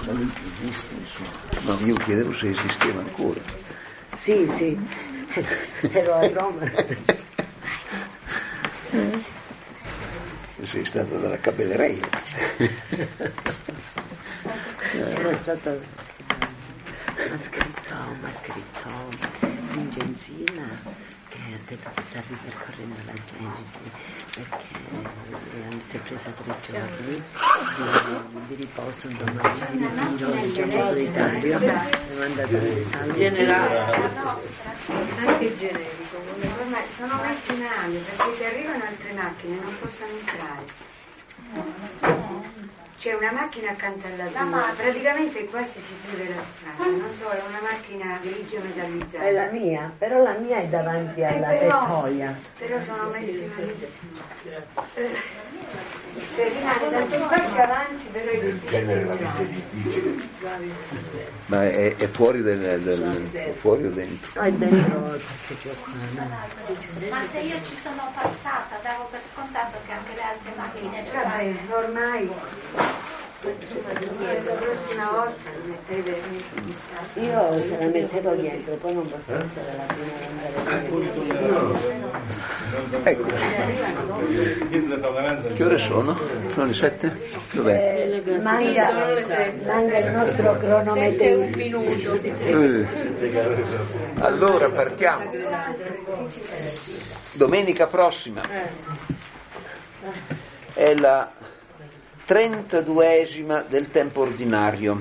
esiste, insomma. No, io chiedevo se esisteva ancora. Sì, ero a Roma. Sei stato dalla Cabellereia. Sono stato ma scritto Vincentina che ha detto che sta ripercorrendo la Genesi perché si è presa 3 giorni di riposo, insomma, un giorno solitario, è mandato alle salve generale, anche generico, sono messi male perché se arrivano altre macchine non possono entrare. C'è una macchina accanto alla tua, praticamente quasi si chiude la strada, non so, è una macchina grigio metallizzata. è la mia, però la mia è davanti alla tettoia. Però sono messi malissimo. Rimane tanto spazio avanti, però è difficile. Ma è fuori fuori o dentro? No, è dentro il parcheggio qua. Ma se io ci sono passata, davo per scontato che anche le altre macchine Vabbè, ormai la prossima volta Io se la mettevo dietro, poi non posso essere la prima ad andare. Ecco. Che ore sono? Sono le 7? Dov'è? Manca il nostro cronometrista. Allora partiamo. Domenica prossima è la 32esima del tempo ordinario.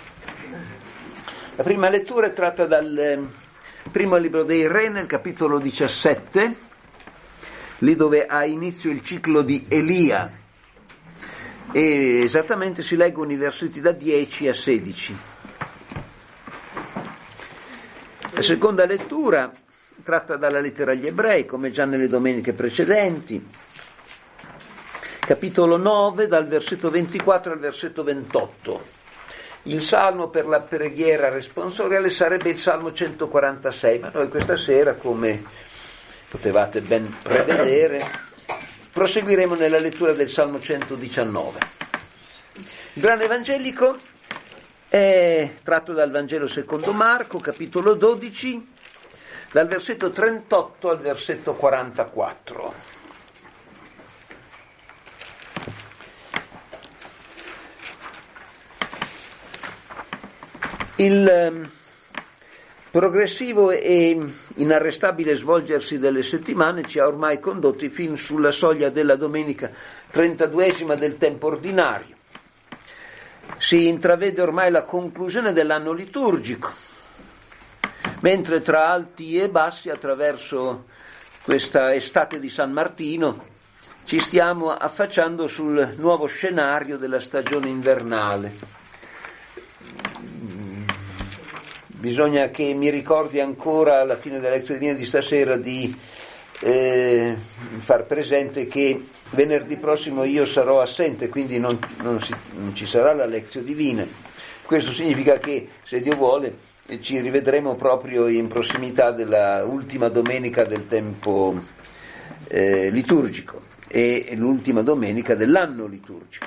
La prima lettura è tratta dal primo libro dei Re, nel capitolo 17, lì dove ha inizio il ciclo di Elia, e esattamente si leggono i versetti da 10 a 16. La seconda lettura tratta dalla lettera agli Ebrei, come già nelle domeniche precedenti, capitolo 9, dal versetto 24 al versetto 28. Il salmo per la preghiera responsoriale sarebbe il salmo 146, ma noi questa sera, come potevate ben prevedere, proseguiremo nella lettura del salmo 119. Il brano evangelico è tratto dal Vangelo secondo Marco, capitolo 12, dal versetto 38 al versetto 44. Il progressivo e inarrestabile svolgersi delle settimane ci ha ormai condotti fin sulla soglia della domenica 32esima del tempo ordinario. Si intravede ormai la conclusione dell'anno liturgico, mentre tra alti e bassi, attraverso questa estate di San Martino, ci stiamo affacciando sul nuovo scenario della stagione invernale. Bisogna che mi ricordi ancora alla fine della lezione divina di stasera di far presente che venerdì prossimo io sarò assente, quindi non ci sarà la lezione divina. Questo significa che, se Dio vuole, ci rivedremo proprio in prossimità della ultima domenica del tempo liturgico e l'ultima domenica dell'anno liturgico.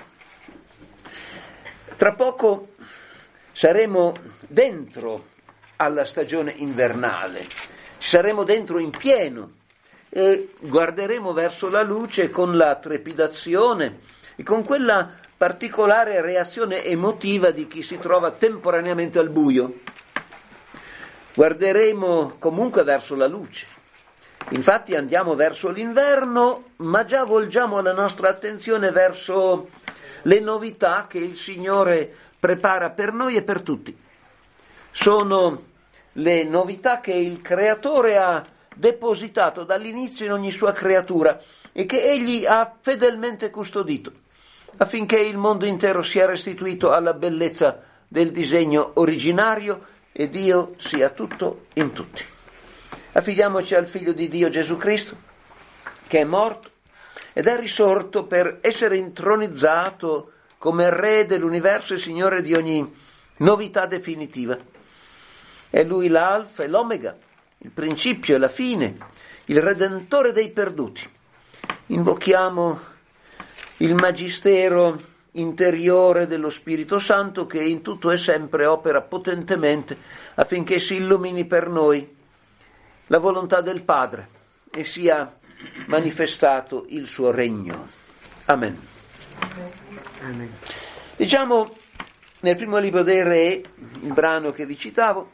Tra poco saremo dentro alla stagione invernale, ci saremo dentro in pieno e guarderemo verso la luce con la trepidazione e con quella particolare reazione emotiva di chi si trova temporaneamente al buio. Guarderemo comunque verso la luce. Infatti andiamo verso l'inverno, ma già volgiamo la nostra attenzione verso le novità che il Signore prepara per noi e per tutti. Sono le novità che il Creatore ha depositato dall'inizio in ogni sua creatura e che Egli ha fedelmente custodito, affinché il mondo intero sia restituito alla bellezza del disegno originario e Dio sia tutto in tutti. Affidiamoci al Figlio di Dio Gesù Cristo, che è morto ed è risorto per essere intronizzato come Re dell'universo e Signore di ogni novità definitiva. È Lui l'Alfa e l'Omega, il principio e la fine, il Redentore dei perduti. Invochiamo il Magistero interiore dello Spirito Santo che in tutto e sempre opera potentemente affinché si illumini per noi la volontà del Padre e sia manifestato il suo regno. Amen. Amen. Diciamo nel primo libro dei Re, il brano che vi citavo,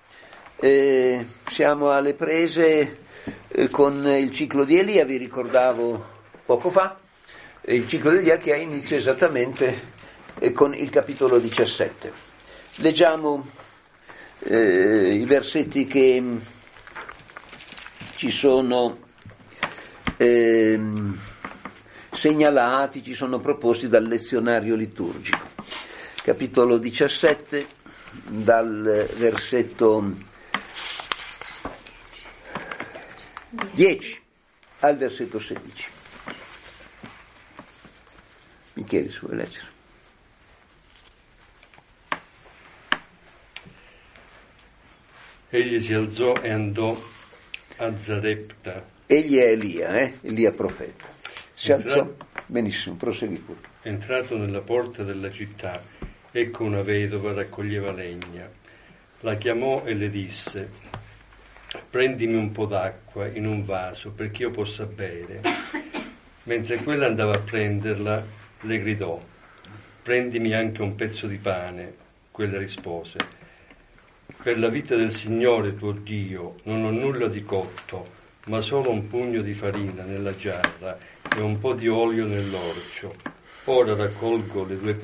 siamo alle prese con il ciclo di Elia, vi ricordavo poco fa, il ciclo di Elia che ha inizio esattamente con il capitolo 17. Leggiamo i versetti che ci sono segnalati, ci sono proposti dal lezionario liturgico. Capitolo 17, dal versetto 10 al versetto 16. Michele, se vuoi leggere. Egli si alzò e andò a Zarepta. Egli è Elia, Elia profeta. Si alzò, benissimo, prosegui pure. Entrato nella porta della città, ecco una vedova raccoglieva legna. La chiamò e le disse: prendimi un po' d'acqua in un vaso perché io possa bere. Mentre quella andava a prenderla, le gridò: prendimi anche un pezzo di pane. Quella rispose: per la vita del Signore tuo Dio non ho nulla di cotto, ma solo un pugno di farina nella giarra e un po' di olio nell'orcio. Ora raccolgo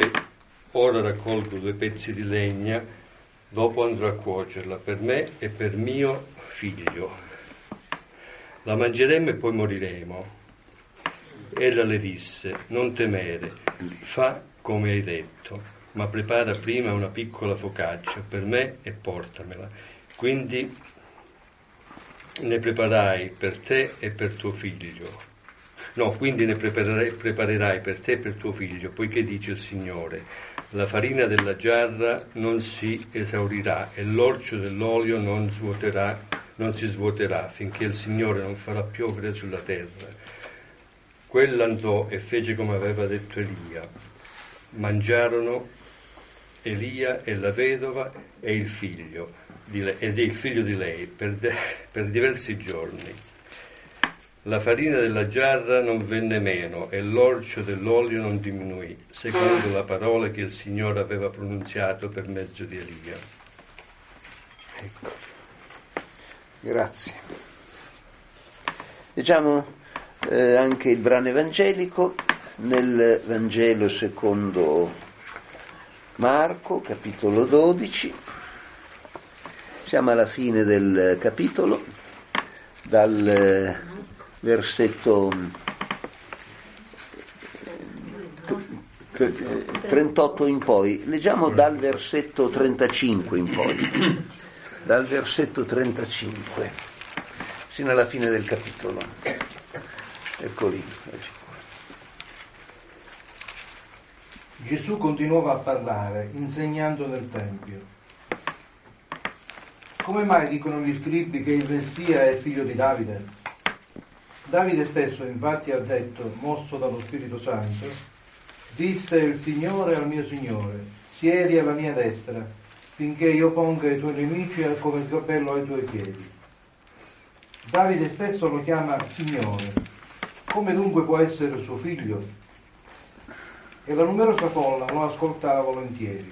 due pezzi di legna, dopo andrò a cuocerla per me e per mio figlio. La mangeremo e poi moriremo. Ella le disse: non temere, fa come hai detto, ma prepara prima una piccola focaccia per me e portamela. Quindi ne preparerai per te e per tuo figlio. Quindi ne preparerai per te e per tuo figlio, poiché dice il Signore: la farina della giarra non si esaurirà e l'orcio dell'olio non si svuoterà finché il Signore non farà piovere sulla terra. Quella andò e fece come aveva detto Elia. Mangiarono Elia e la vedova e il figlio di lei per diversi giorni. La farina della giarra non venne meno e l'orcio dell'olio non diminuì, secondo la parola che il Signore aveva pronunziato per mezzo di Elia. Ecco. Grazie. Leggiamo anche il brano evangelico nel Vangelo secondo Marco, capitolo 12. Siamo alla fine del capitolo, dal versetto 38 in poi. Leggiamo dal versetto 35 in poi. Dal versetto 35 sino alla fine del capitolo. Ecco lì. Gesù continuava a parlare, insegnando nel Tempio. Come mai dicono gli scribi che il Messia è figlio di Davide? Davide stesso infatti ha detto, mosso dallo Spirito Santo: disse il Signore al mio Signore: siedi alla mia destra, finché io ponga i tuoi nemici come il cappello ai tuoi piedi. Davide stesso lo chiama Signore. Come dunque può essere suo figlio? E la numerosa folla lo ascoltava volentieri.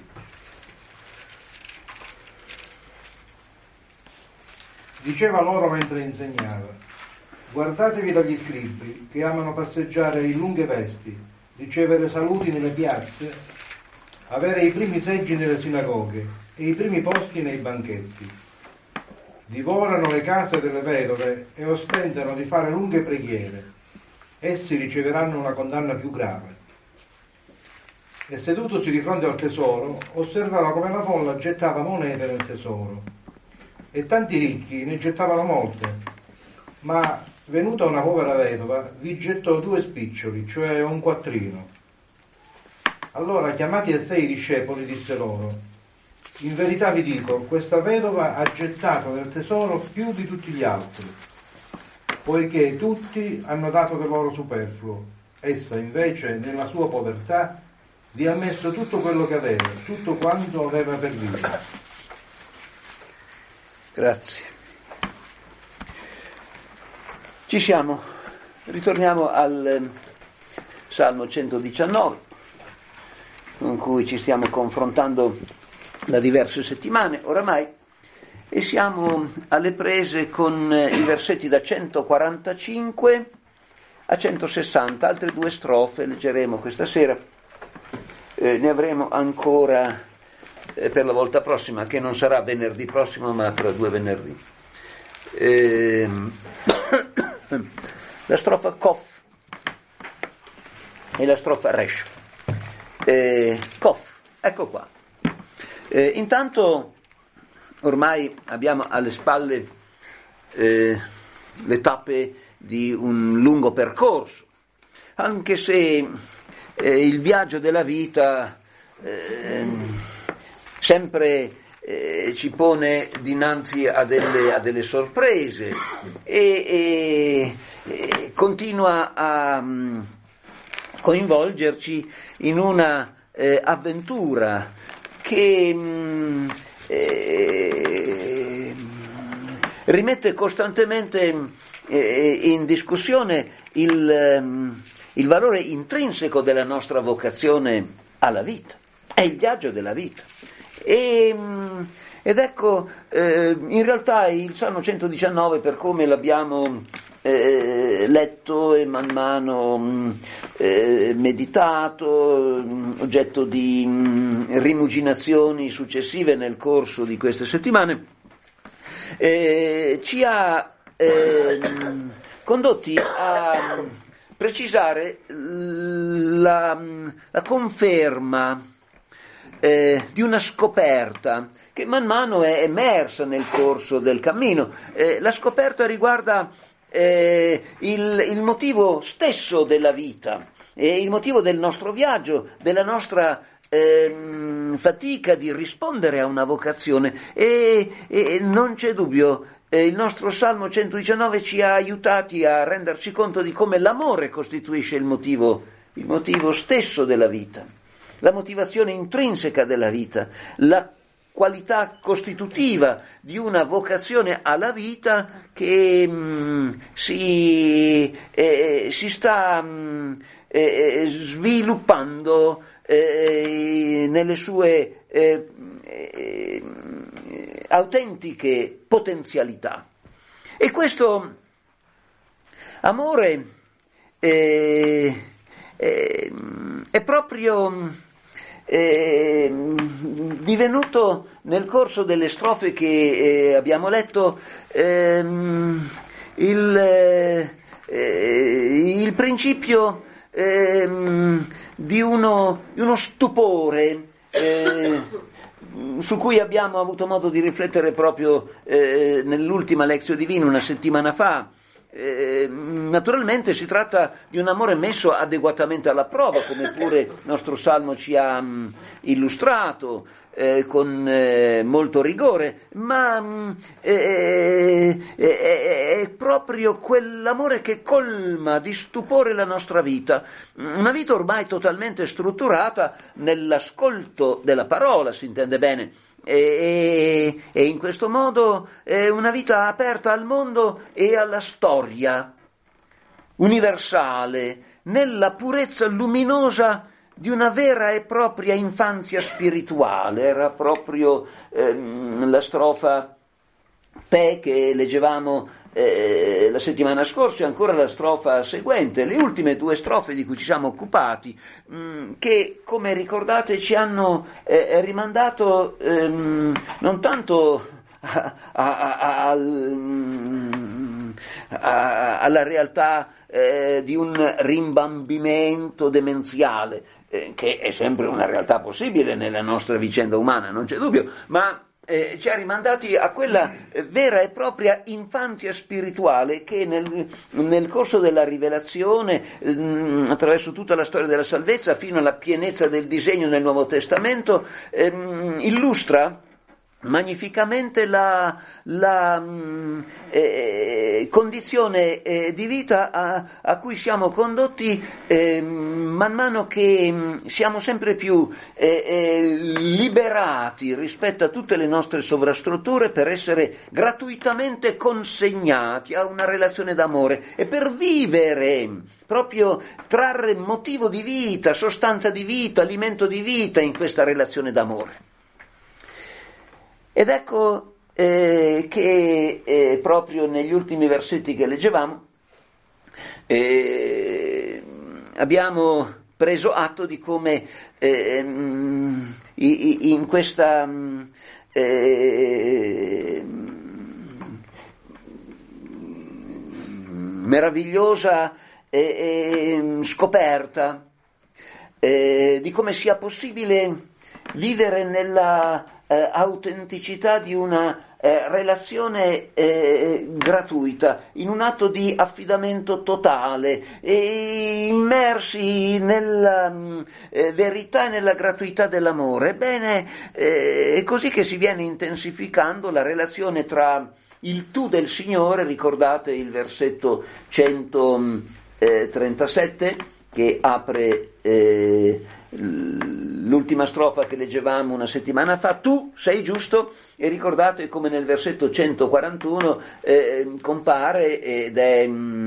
Diceva loro mentre insegnava: guardatevi dagli scribi che amano passeggiare in lunghe vesti, ricevere saluti nelle piazze, avere i primi seggi nelle sinagoghe e i primi posti nei banchetti. Divorano le case delle vedove e ostentano di fare lunghe preghiere. Essi riceveranno una condanna più grave. E sedutosi di fronte al tesoro, osservava come la folla gettava monete nel tesoro. E tanti ricchi ne gettavano molte, ma venuta una povera vedova vi gettò 2 spiccioli, cioè un quattrino. Allora, chiamati a sé i discepoli, disse loro: in verità vi dico, questa vedova ha gettato nel tesoro più di tutti gli altri, poiché tutti hanno dato del loro superfluo, essa invece nella sua povertà vi ha messo tutto quello che aveva, tutto quanto aveva per vivere. Grazie. Ci siamo. Ritorniamo al Salmo 119, con cui ci stiamo confrontando da diverse settimane oramai, e siamo alle prese con i versetti da 145 a 160, altre 2 strofe leggeremo questa sera, ne avremo ancora per la volta prossima, che non sarà venerdì prossimo ma tra 2 venerdì. La strofa Kof e la strofa Resh. Kof, ecco qua. Intanto ormai abbiamo alle spalle le tappe di un lungo percorso, anche se il viaggio della vita sempre ci pone dinanzi a delle sorprese e continua a coinvolgerci in una avventura che rimette costantemente in discussione il valore intrinseco della nostra vocazione alla vita, è il viaggio della vita. Ed ecco, in realtà il Salmo 119, per come l'abbiamo letto e man mano meditato, oggetto di rimuginazioni successive nel corso di queste settimane, ci ha condotti a precisare la conferma di una scoperta che man mano è emersa nel corso del cammino. La scoperta riguarda il motivo stesso della vita, il motivo del nostro viaggio, della nostra fatica di rispondere a una vocazione, e non c'è dubbio, il nostro Salmo 119 ci ha aiutati a renderci conto di come l'amore costituisce il motivo stesso della vita, la motivazione intrinseca della vita, la qualità costitutiva di una vocazione alla vita che si sta sviluppando nelle sue autentiche potenzialità. E questo amore è proprio divenuto, nel corso delle strofe che abbiamo letto, il principio di uno stupore su cui abbiamo avuto modo di riflettere proprio nell'ultima Lectio Divina una settimana fa. Naturalmente si tratta di un amore messo adeguatamente alla prova, come pure il nostro Salmo ci ha illustrato con molto rigore, ma è proprio quell'amore che colma di stupore la nostra vita, una vita ormai totalmente strutturata nell'ascolto della parola, si intende bene. E in questo modo è una vita aperta al mondo e alla storia universale, nella purezza luminosa di una vera e propria infanzia spirituale. Era proprio la strofa Pe che leggevamo la settimana scorsa, e ancora la strofa seguente, le ultime 2 strofe di cui ci siamo occupati, che, come ricordate, ci hanno rimandato non tanto alla realtà di un rimbambimento demenziale, che è sempre una realtà possibile nella nostra vicenda umana, non c'è dubbio, ma ci ha rimandati a quella vera e propria infanzia spirituale che nel corso della rivelazione, attraverso tutta la storia della salvezza fino alla pienezza del disegno nel Nuovo Testamento, illustra magnificamente la condizione di vita a cui siamo condotti man mano che siamo sempre più liberati rispetto a tutte le nostre sovrastrutture per essere gratuitamente consegnati a una relazione d'amore e per vivere, proprio trarre motivo di vita, sostanza di vita, alimento di vita in questa relazione d'amore. Ed ecco che proprio negli ultimi versetti che leggevamo abbiamo preso atto di come in questa meravigliosa scoperta di come sia possibile vivere nella autenticità di una relazione gratuita, in un atto di affidamento totale, immersi nella verità e nella gratuità dell'amore. Ebbene, è così che si viene intensificando la relazione tra il tu del Signore, ricordate il versetto 137 che apre l'ultima strofa che leggevamo una settimana fa, tu sei giusto, e ricordate come nel versetto 141 compare ed è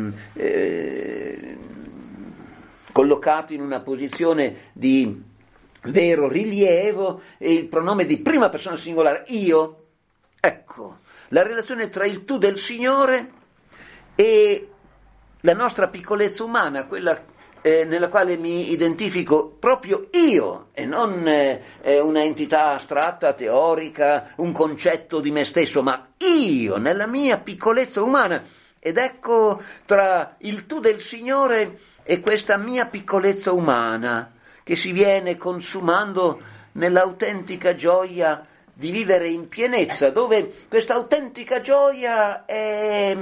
collocato in una posizione di vero rilievo il pronome di prima persona singolare, io. Ecco, la relazione tra il tu del Signore e la nostra piccolezza umana, quella nella quale mi identifico proprio io e non una entità astratta, teorica, un concetto di me stesso, ma io nella mia piccolezza umana. Ed ecco, tra il tu del Signore e questa mia piccolezza umana che si viene consumando nell'autentica gioia di vivere in pienezza, dove questa autentica gioia è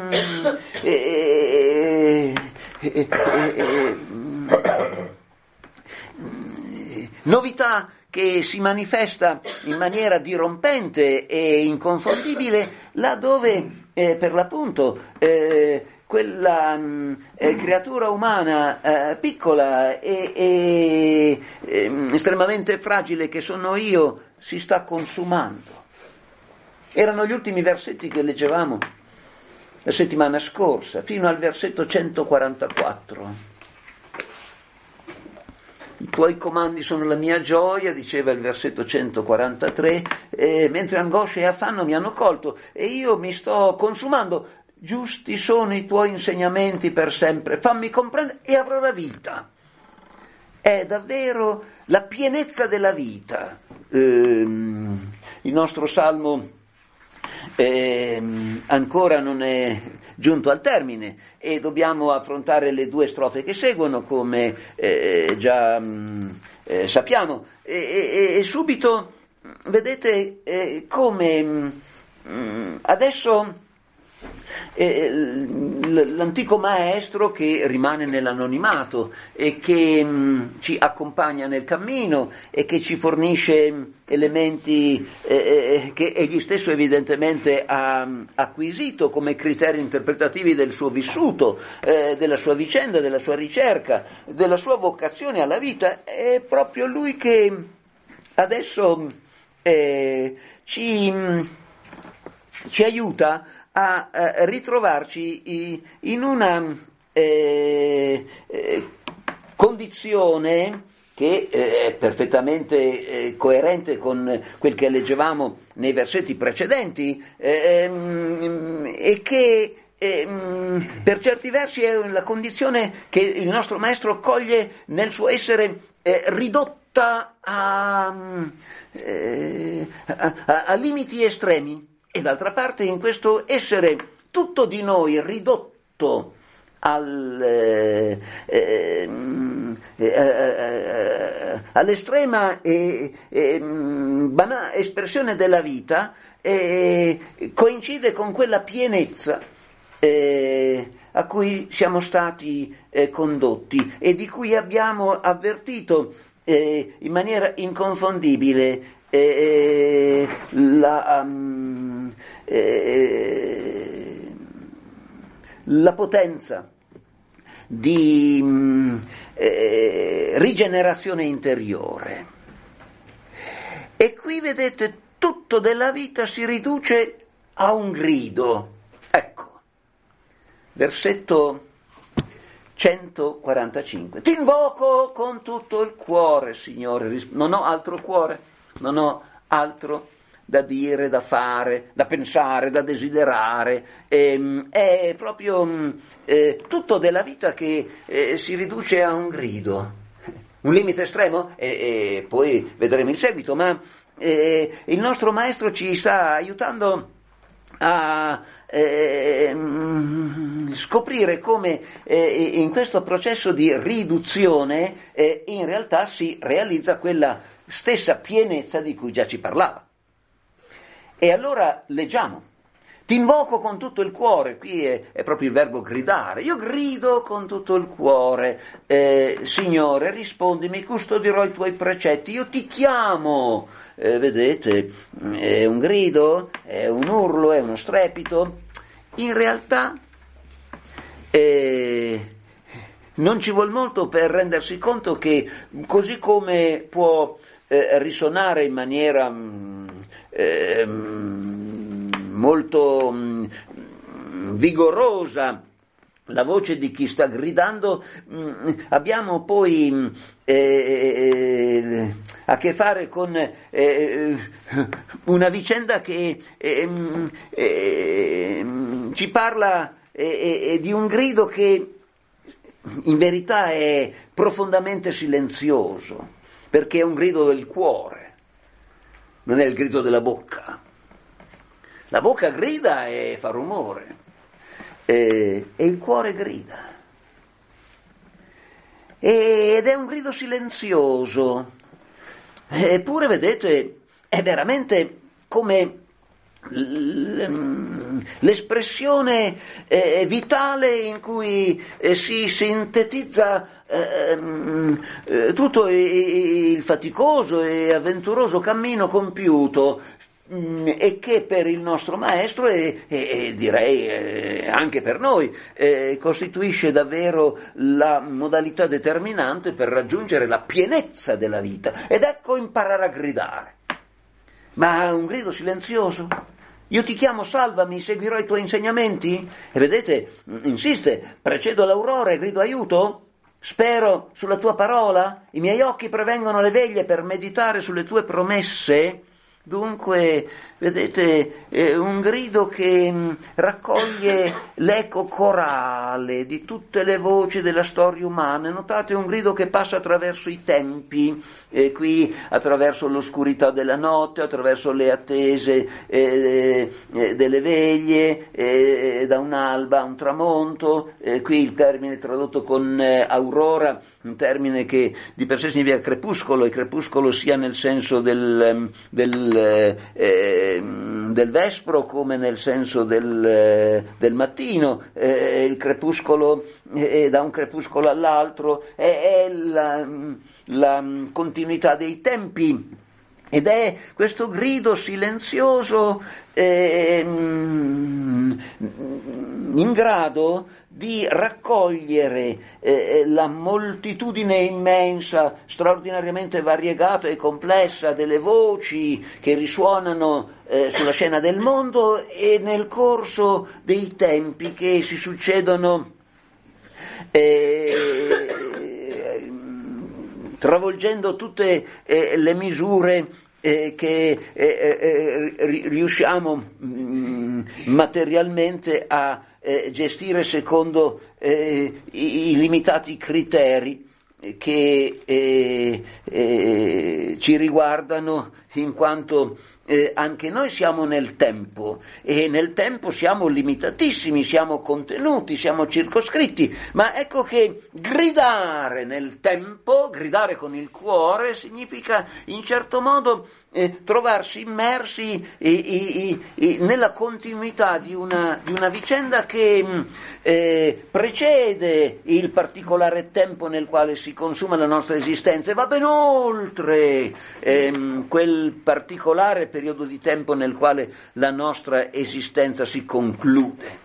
novità che si manifesta in maniera dirompente e inconfondibile là dove per l'appunto quella creatura umana piccola e estremamente fragile che sono io si sta consumando. Erano gli ultimi versetti che leggevamo la settimana scorsa, fino al versetto 144. I tuoi comandi sono la mia gioia, diceva il versetto 143, mentre angoscia e affanno mi hanno colto e io mi sto consumando. Giusti sono i tuoi insegnamenti per sempre, fammi comprendere e avrò la vita. È davvero la pienezza della vita. Il nostro salmo ancora non è giunto al termine e dobbiamo affrontare le due strofe che seguono, come già sappiamo, e subito vedete come adesso l'antico maestro che rimane nell'anonimato e che ci accompagna nel cammino e che ci fornisce elementi che egli stesso evidentemente ha acquisito come criteri interpretativi del suo vissuto, della sua vicenda, della sua ricerca, della sua vocazione alla vita. È proprio lui che adesso ci aiuta a ritrovarci in una condizione che è perfettamente coerente con quel che leggevamo nei versetti precedenti e che per certi versi è la condizione che il nostro maestro coglie nel suo essere ridotta a limiti estremi. E d'altra parte in questo essere tutto di noi ridotto all'estrema espressione della vita coincide con quella pienezza a cui siamo stati condotti e di cui abbiamo avvertito in maniera inconfondibile la potenza di rigenerazione interiore. E qui vedete, tutto della vita si riduce a un grido. Ecco, versetto 145. Ti invoco con tutto il cuore, Signore. Non ho altro cuore, non ho altro da dire, da fare, da pensare, da desiderare. È proprio tutto della vita che si riduce a un grido. Un limite estremo? E poi vedremo in seguito, ma il nostro Maestro ci sta aiutando a scoprire come in questo processo di riduzione in realtà si realizza quella stessa pienezza di cui già ci parlava. E allora leggiamo. Ti invoco con tutto il cuore, qui è proprio il verbo gridare. Io grido con tutto il cuore, Signore, rispondimi, custodirò i tuoi precetti. Io ti chiamo. Vedete, è un grido, è un urlo, è uno strepito. In realtà non ci vuol molto per rendersi conto che così come può risuonare in maniera molto vigorosa la voce di chi sta gridando, abbiamo poi a che fare con una vicenda che ci parla di un grido che in verità è profondamente silenzioso, perché è un grido del cuore, non è il grido della bocca. La bocca grida e fa rumore, e il cuore grida. Ed è un grido silenzioso. Eppure, vedete, è veramente come l'espressione vitale in cui si sintetizza tutto il faticoso e avventuroso cammino compiuto, e che per il nostro Maestro e direi anche per noi costituisce davvero la modalità determinante per raggiungere la pienezza della vita. Ed ecco imparare a gridare, ma un grido silenzioso. Io ti chiamo, salvami, seguirò i tuoi insegnamenti. E vedete, insiste, precedo l'aurora e grido aiuto, spero sulla tua parola, i miei occhi prevengono le veglie per meditare sulle tue promesse. Dunque, vedete, un grido che raccoglie l'eco corale di tutte le voci della storia umana. Notate, un grido che passa attraverso i tempi, qui attraverso l'oscurità della notte, attraverso le attese delle veglie, da un'alba a un tramonto, qui il termine tradotto con aurora, un termine che di per sé significa crepuscolo, e crepuscolo sia nel senso del vespro come nel senso del mattino. Il crepuscolo da un crepuscolo all'altro è la continuità dei tempi, ed è questo grido silenzioso in grado di raccogliere la moltitudine immensa, straordinariamente variegata e complessa delle voci che risuonano sulla scena del mondo e nel corso dei tempi che si succedono, travolgendo tutte le misure che riusciamo materialmente a gestire secondo i limitati criteri che ci riguardano, in quanto anche noi siamo nel tempo, e nel tempo siamo limitatissimi, siamo contenuti, siamo circoscritti, ma ecco che gridare nel tempo, gridare con il cuore, significa in certo modo trovarsi immersi nella continuità di una vicenda che precede il particolare tempo nel quale si consuma la nostra esistenza e va ben oltre quel quel particolare periodo di tempo nel quale la nostra esistenza si conclude.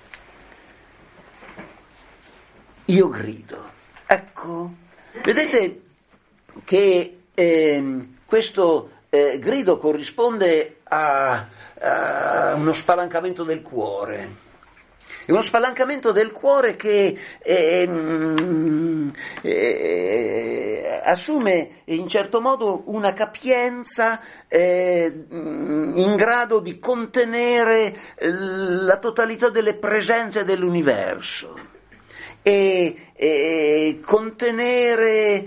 Io grido. Ecco, vedete che questo grido corrisponde a uno spalancamento del cuore. È uno spalancamento del cuore che assume in certo modo una capienza in grado di contenere la totalità delle presenze dell'universo e contenere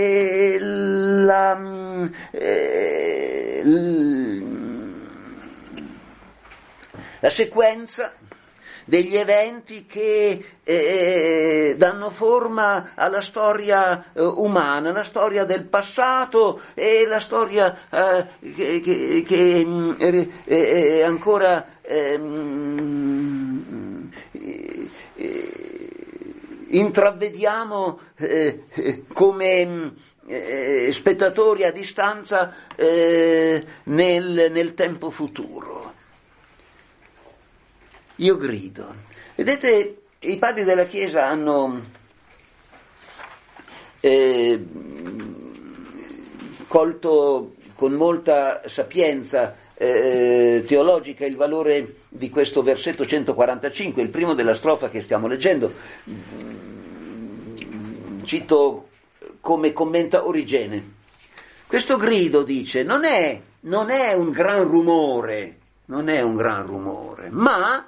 la sequenza degli eventi che danno forma alla storia umana, la storia del passato e la storia che ancora intravediamo come spettatori a distanza nel tempo futuro. Io grido. Vedete, i padri della Chiesa hanno colto con molta sapienza teologica il valore di questo versetto 145, il primo della strofa che stiamo leggendo. Cito come commenta Origene. Questo grido, dice, non è un gran rumore, ma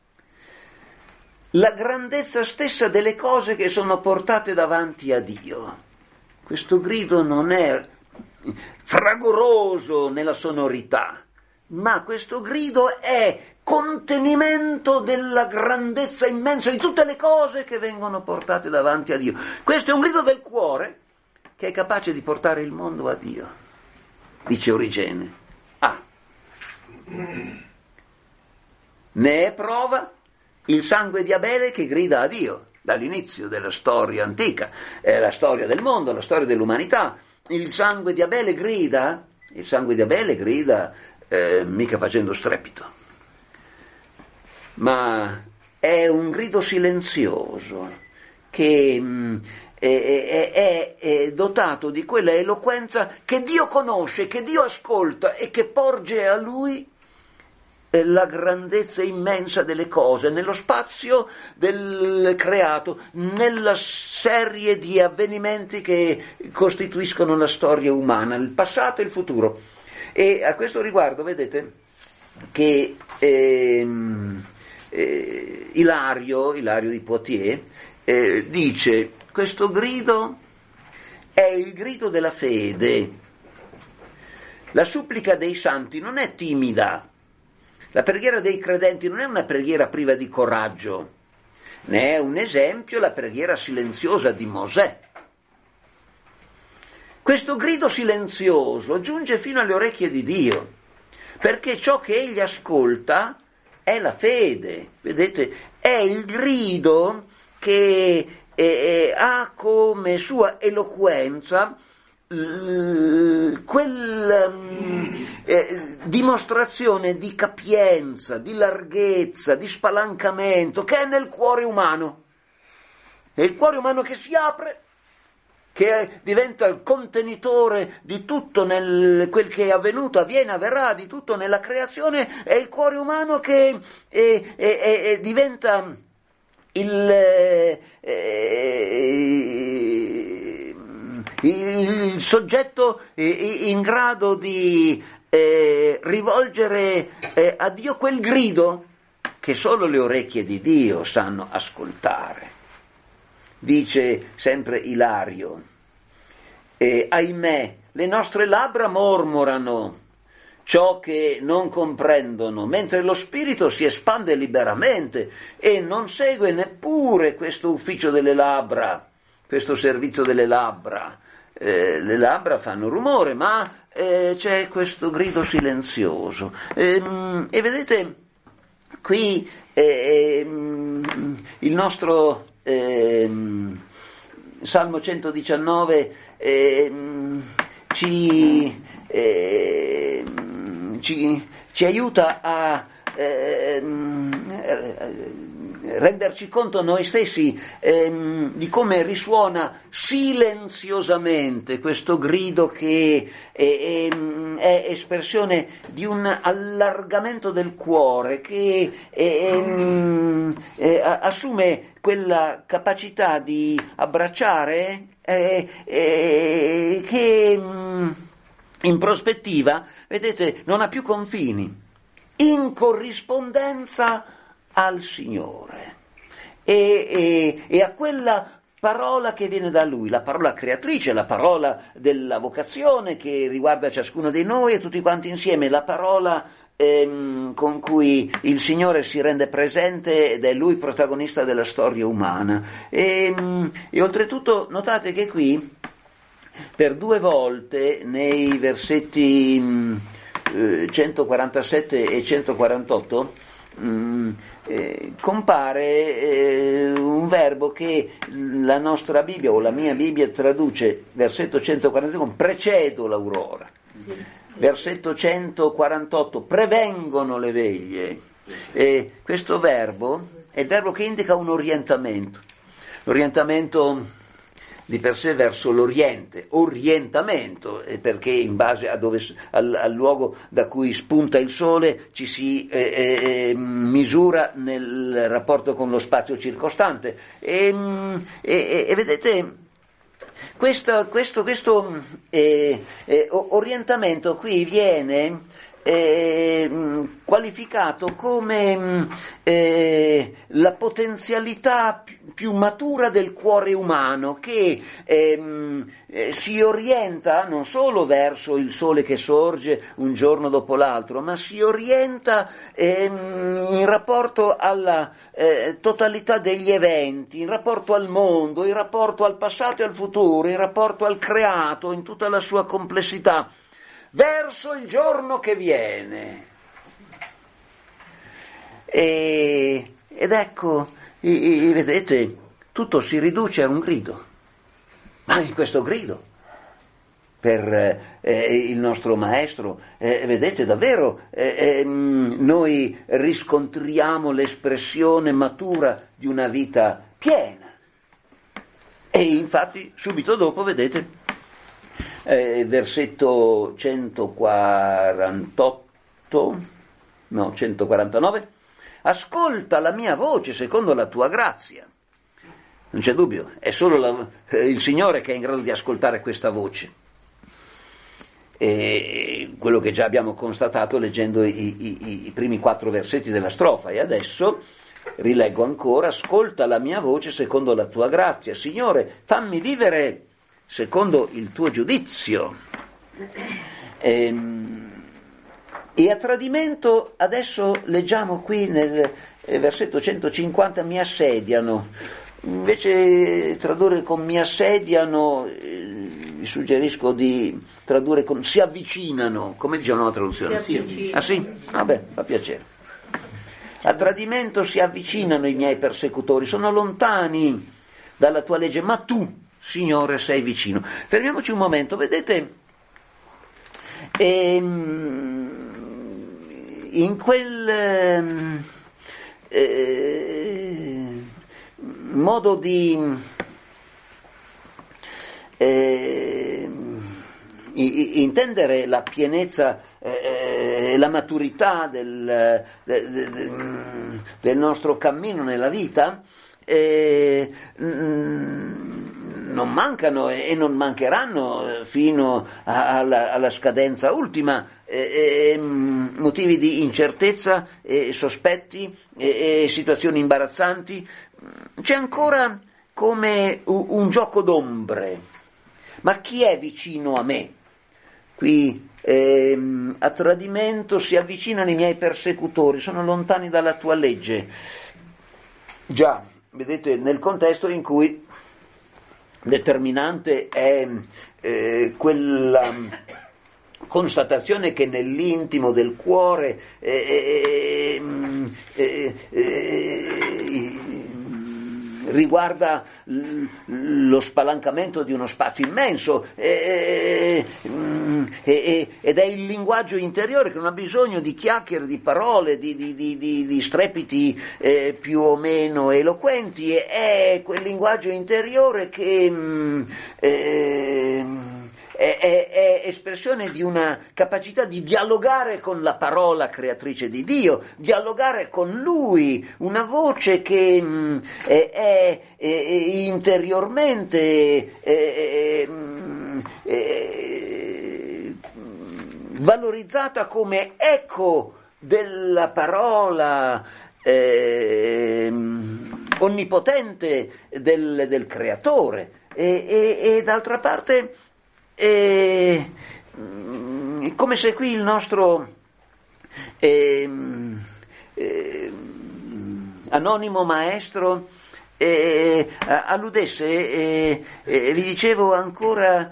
la grandezza stessa delle cose che sono portate davanti a Dio. Questo grido non è fragoroso nella sonorità, ma questo grido è contenimento della grandezza immensa di tutte le cose che vengono portate davanti a Dio. Questo è un grido del cuore che è capace di portare il mondo a Dio, dice Origene. Ne è prova il sangue di Abele che grida a Dio dall'inizio della storia antica, è la storia del mondo, la storia dell'umanità. Il sangue di Abele grida mica facendo strepito, ma è un grido silenzioso che è dotato di quella eloquenza che Dio conosce, che Dio ascolta e che porge a Lui la grandezza immensa delle cose, nello spazio del creato, nella serie di avvenimenti che costituiscono la storia umana, il passato e il futuro. E a questo riguardo vedete che Ilario di Poitiers dice: questo grido è il grido della fede. La supplica dei santi non è timida. La preghiera dei credenti non è una preghiera priva di coraggio, ne è un esempio la preghiera silenziosa di Mosè. Questo grido silenzioso giunge fino alle orecchie di Dio, perché ciò che egli ascolta è la fede, vedete, è il grido che ha come sua eloquenza quella dimostrazione di capienza, di larghezza, di spalancamento che è nel cuore umano. È il cuore umano che si apre, che diventa il contenitore di tutto quel che è avvenuto, avviene, avverrà, di tutto nella creazione. È il cuore umano che diventa il soggetto in grado di rivolgere a Dio quel grido che solo le orecchie di Dio sanno ascoltare. Dice sempre Ilario, ahimè, le nostre labbra mormorano ciò che non comprendono, mentre lo spirito si espande liberamente e non segue neppure questo ufficio delle labbra, questo servizio delle labbra. Le labbra fanno rumore, ma c'è questo grido silenzioso. E vedete, qui il nostro Salmo 119 ci ci aiuta a renderci conto noi stessi di come risuona silenziosamente questo grido che è espressione di un allargamento del cuore che assume quella capacità di abbracciare che in prospettiva, vedete, non ha più confini, in corrispondenza al Signore e a quella parola che viene da Lui, la parola creatrice, la parola della vocazione che riguarda ciascuno di noi e tutti quanti insieme, la parola con cui il Signore si rende presente ed è Lui protagonista della storia umana. E oltretutto notate che qui per 2 volte nei versetti 147 e 148 compare un verbo che la nostra Bibbia o la mia Bibbia traduce, versetto 141, precedo l'aurora, versetto 148, prevengono le veglie. Questo verbo è il verbo che indica un orientamento di per sé verso l'Oriente, orientamento, perché in base al luogo da cui spunta il sole ci si misura nel rapporto con lo spazio circostante. E vedete, questo orientamento qui viene qualificato come la potenzialità più matura del cuore umano che si orienta non solo verso il sole che sorge un giorno dopo l'altro, ma si orienta in rapporto alla totalità degli eventi, in rapporto al mondo, in rapporto al passato e al futuro, in rapporto al creato in tutta la sua complessità, verso il giorno che viene. Ed ecco, vedete, tutto si riduce a un grido. Ma in questo grido, per il nostro maestro, vedete davvero, noi riscontriamo l'espressione matura di una vita piena. E infatti subito dopo, vedete, versetto 149, ascolta la mia voce secondo la tua grazia. Non c'è dubbio, è solo il Signore che è in grado di ascoltare questa voce. E quello che già abbiamo constatato leggendo i primi 4 versetti della strofa. E adesso rileggo ancora, ascolta la mia voce secondo la tua grazia. Signore, fammi vivere secondo il tuo giudizio. E a tradimento, adesso leggiamo qui nel versetto 150, mi assediano. Invece tradurre con mi assediano, vi suggerisco di tradurre con si avvicinano. Come dicevano la traduzione? Ah sì? Vabbè, fa piacere. A tradimento si avvicinano i miei persecutori, sono lontani dalla tua legge, ma tu, Signore, sei vicino. Fermiamoci un momento, vedete, in quel modo di intendere la pienezza, la maturità del nostro cammino nella vita, non mancano e non mancheranno fino alla scadenza ultima motivi di incertezza, sospetti, situazioni imbarazzanti. C'è ancora come un gioco d'ombre. Ma chi è vicino a me? Qui a tradimento si avvicinano i miei persecutori, sono lontani dalla tua legge. Già, vedete, nel contesto in cui determinante è quella constatazione che nell'intimo del cuore riguarda lo spalancamento di uno spazio immenso, ed è il linguaggio interiore che non ha bisogno di chiacchiere, di parole, di strepiti più o meno eloquenti, è quel linguaggio interiore che è espressione di una capacità di dialogare con la parola creatrice di Dio, dialogare con Lui, una voce che è interiormente valorizzata come eco della parola onnipotente del Creatore, e d'altra parte come se qui il nostro anonimo maestro alludesse, vi dicevo ancora,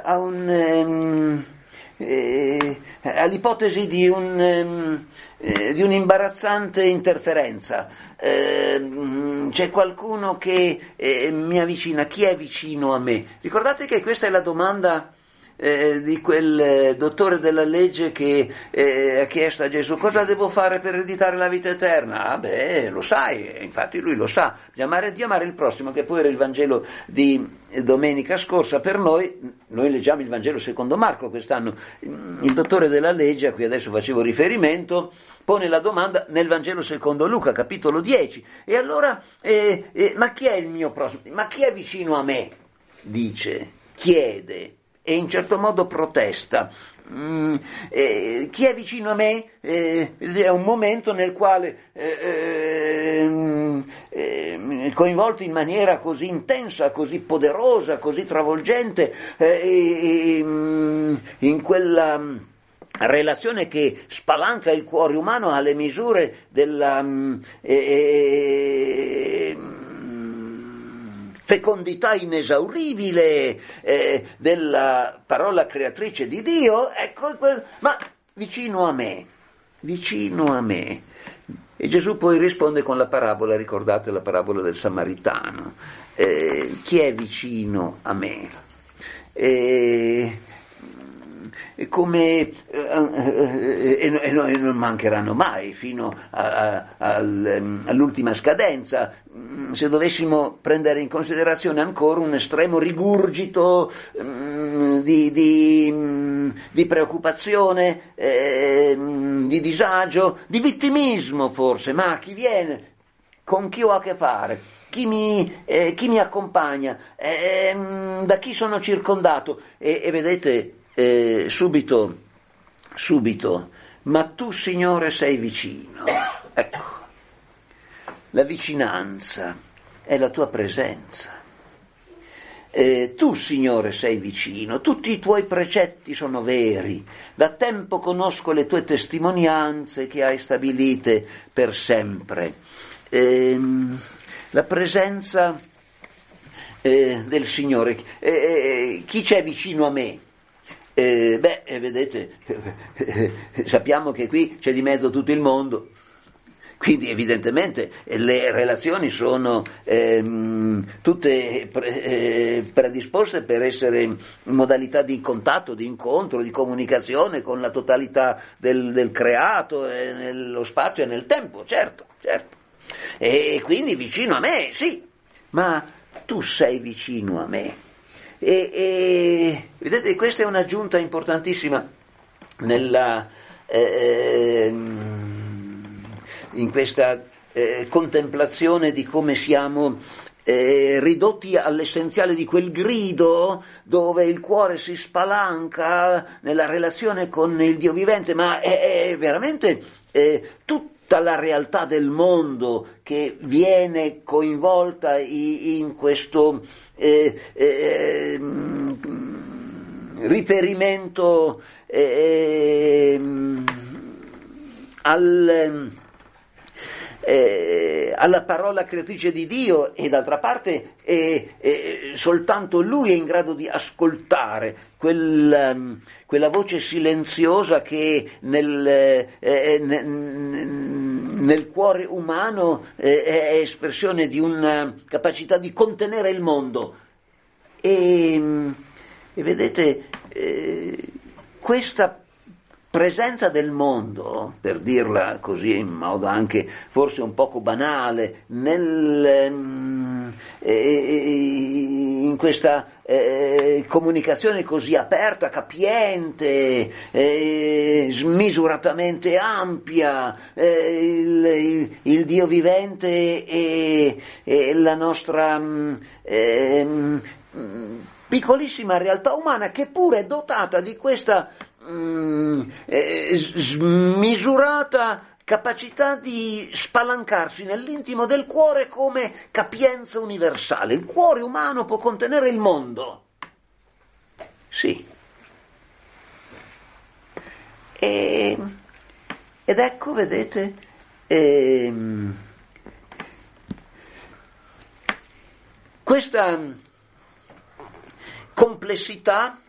all'ipotesi di un'imbarazzante interferenza. C'è qualcuno che mi avvicina. Chi è vicino a me? Ricordate che questa è la domanda di quel dottore della legge che ha chiesto a Gesù: cosa devo fare per ereditare la vita eterna? Lo sai, infatti lui lo sa, di amare Dio e amare il prossimo, che poi era il Vangelo di domenica scorsa. Per noi leggiamo il Vangelo secondo Marco quest'anno. Il dottore della legge, a cui adesso facevo riferimento, pone la domanda nel Vangelo secondo Luca, capitolo 10. E allora, ma chi è il mio prossimo? Ma chi è vicino a me? Dice, chiede, e in certo modo protesta. Chi è vicino a me? È un momento nel quale, coinvolto in maniera così intensa, così poderosa, così travolgente, in quella relazione che spalanca il cuore umano alle misure della fecondità inesauribile della parola creatrice di Dio, ecco, ma vicino a me. E Gesù poi risponde con la parabola, ricordate la parabola del Samaritano. Chi è vicino a me? Come e non mancheranno mai fino all'ultima scadenza. Se dovessimo prendere in considerazione ancora un estremo rigurgito di preoccupazione, di disagio, di vittimismo forse, ma chi viene? Con chi ho a che fare? Chi mi accompagna? Da chi sono circondato? E vedete, subito, ma tu, Signore, sei vicino. Ecco, la vicinanza è la tua presenza. Tu, Signore, sei vicino, tutti i tuoi precetti sono veri, da tempo conosco le tue testimonianze che hai stabilite per sempre. La presenza del Signore. Chi c'è vicino a me? Vedete, sappiamo che qui c'è di mezzo tutto il mondo, quindi evidentemente le relazioni sono tutte predisposte per essere in modalità di contatto, di incontro, di comunicazione con la totalità del creato, nello spazio e nel tempo, certo. E quindi vicino a me, sì, ma tu sei vicino a me. E vedete, questa è un'aggiunta importantissima in questa contemplazione di come siamo ridotti all'essenziale di quel grido dove il cuore si spalanca nella relazione con il Dio vivente, ma è veramente tutta la realtà del mondo che viene coinvolta in questo riferimento alla parola creatrice di Dio, e d'altra parte soltanto Lui è in grado di ascoltare quella voce silenziosa che nel cuore umano è espressione di una capacità di contenere il mondo. E vedete, questa presenza del mondo, per dirla così in modo anche forse un poco banale, in questa comunicazione così aperta, capiente, smisuratamente ampia, il Dio vivente e la nostra piccolissima realtà umana, che pure è dotata di questa smisurata capacità di spalancarsi nell'intimo del cuore come capienza universale. Il cuore umano può contenere il mondo. Sì. Ed ecco, vedete, questa complessità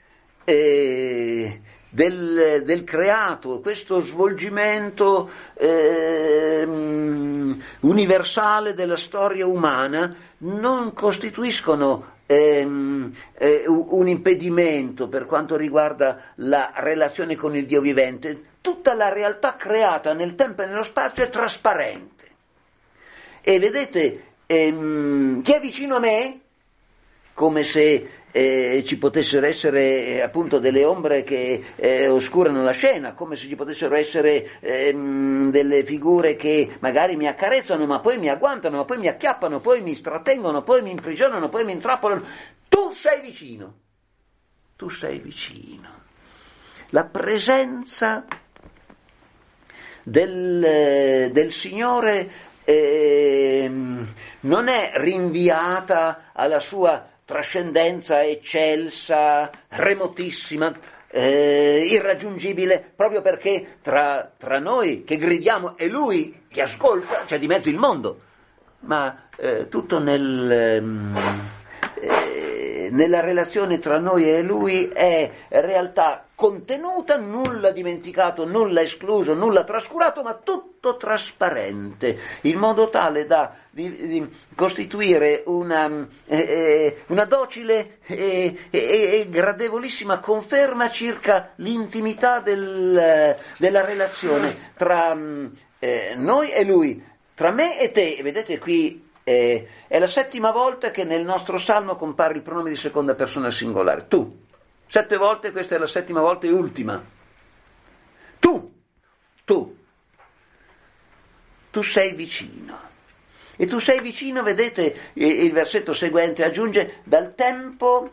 del creato, questo svolgimento universale della storia umana non costituiscono un impedimento per quanto riguarda la relazione con il Dio vivente. Tutta la realtà creata nel tempo e nello spazio è trasparente. E vedete, chi è vicino a me? Come se ci potessero essere appunto delle ombre che oscurano la scena, come se ci potessero essere delle figure che magari mi accarezzano, ma poi mi agguantano, ma poi mi acchiappano, poi mi trattengono, poi mi imprigionano, poi mi intrappolano. Tu sei vicino. Tu sei vicino. La presenza del Signore non è rinviata alla sua trascendenza eccelsa, remotissima, irraggiungibile, proprio perché tra noi che gridiamo e Lui che ascolta c'è di mezzo il mondo, ma tutto nella relazione tra noi e Lui è realtà contenuta, nulla dimenticato, nulla escluso, nulla trascurato, ma tutto trasparente, in modo tale da di costituire una docile e gradevolissima conferma circa l'intimità della relazione tra noi e Lui, tra me e te. Vedete qui, è la 7ª volta che nel nostro salmo compare il pronome di seconda persona singolare, tu. 7 volte, questa è la 7ª volta e ultima. Tu sei vicino. E tu sei vicino, vedete, il versetto seguente aggiunge, dal tempo,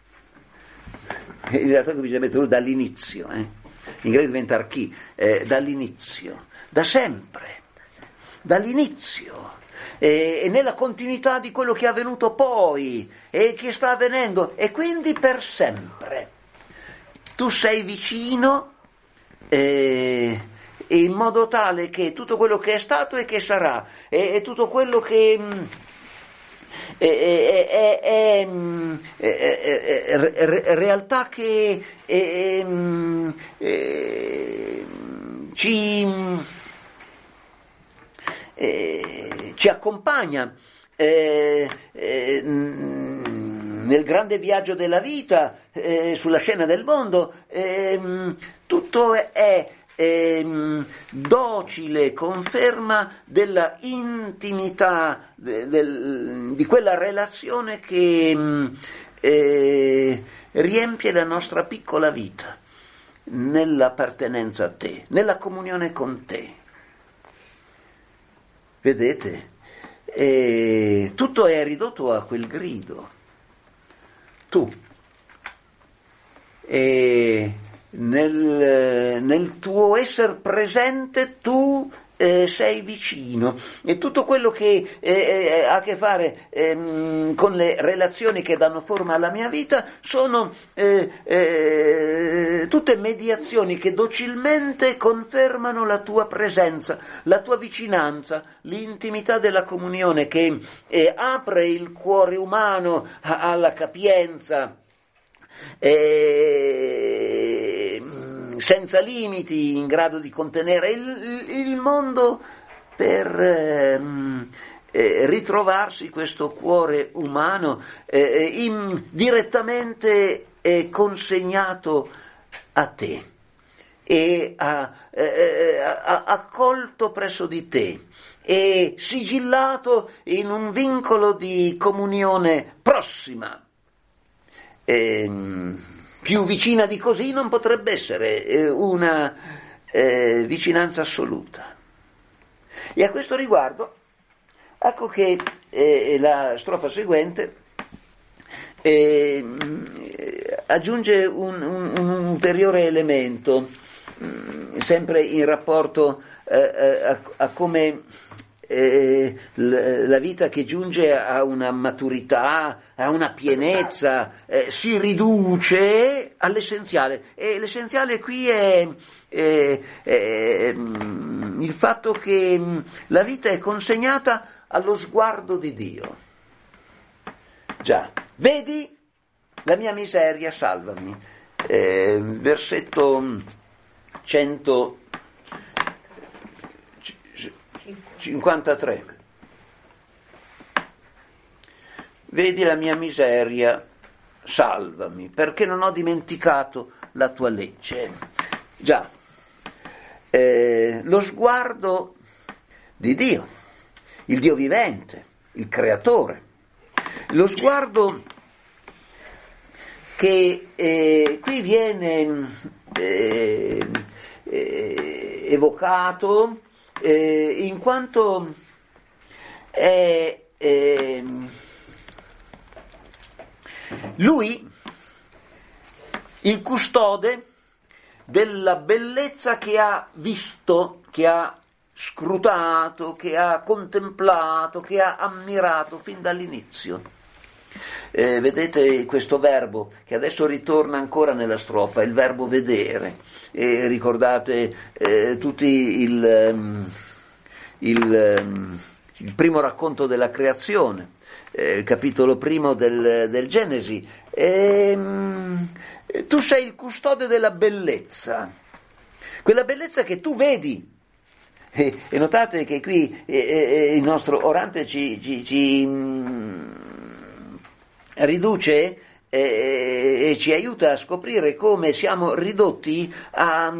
in realtà qui bisogna mettere dall'inizio, in greco diventa archi, dall'inizio, da sempre, dall'inizio. E nella continuità di quello che è avvenuto poi e che sta avvenendo, e quindi per sempre. Tu sei vicino in modo tale che tutto quello che è stato e che sarà e tutto quello che è realtà che ci accompagna nel grande viaggio della vita, sulla scena del mondo, tutto è docile conferma della intimità di quella relazione che riempie la nostra piccola vita nell'appartenenza a te, nella comunione con te. Vedete? Tutto è ridotto a quel grido. Tu. E nel tuo essere presente tu sei vicino, e tutto quello che ha a che fare con le relazioni che danno forma alla mia vita sono tutte mediazioni che docilmente confermano la tua presenza, la tua vicinanza, l'intimità della comunione che apre il cuore umano alla capienza senza limiti, in grado di contenere il mondo per ritrovarsi questo cuore umano direttamente consegnato a te e accolto presso di te e sigillato in un vincolo di comunione prossima. Più vicina di così non potrebbe essere una vicinanza assoluta. E a questo riguardo, ecco che la strofa seguente aggiunge un ulteriore elemento, sempre in rapporto a come la vita che giunge a una maturità, a una pienezza, si riduce all'essenziale. E l'essenziale qui è il fatto che la vita è consegnata allo sguardo di Dio. Già, vedi la mia miseria, salvami. Versetto 153. Vedi la mia miseria, salvami, perché non ho dimenticato la tua legge. Già, lo sguardo di Dio, il Dio vivente, il creatore, lo sguardo che qui viene evocato in quanto è lui il custode della bellezza che ha visto, che ha scrutato, che ha contemplato, che ha ammirato fin dall'inizio. Vedete questo verbo che adesso ritorna ancora nella strofa, il verbo vedere. Ricordate tutti il primo racconto della creazione, il capitolo primo del Genesi. Tu sei il custode della bellezza, quella bellezza che tu vedi. E notate che qui il nostro orante ci riduce e ci aiuta a scoprire come siamo ridotti a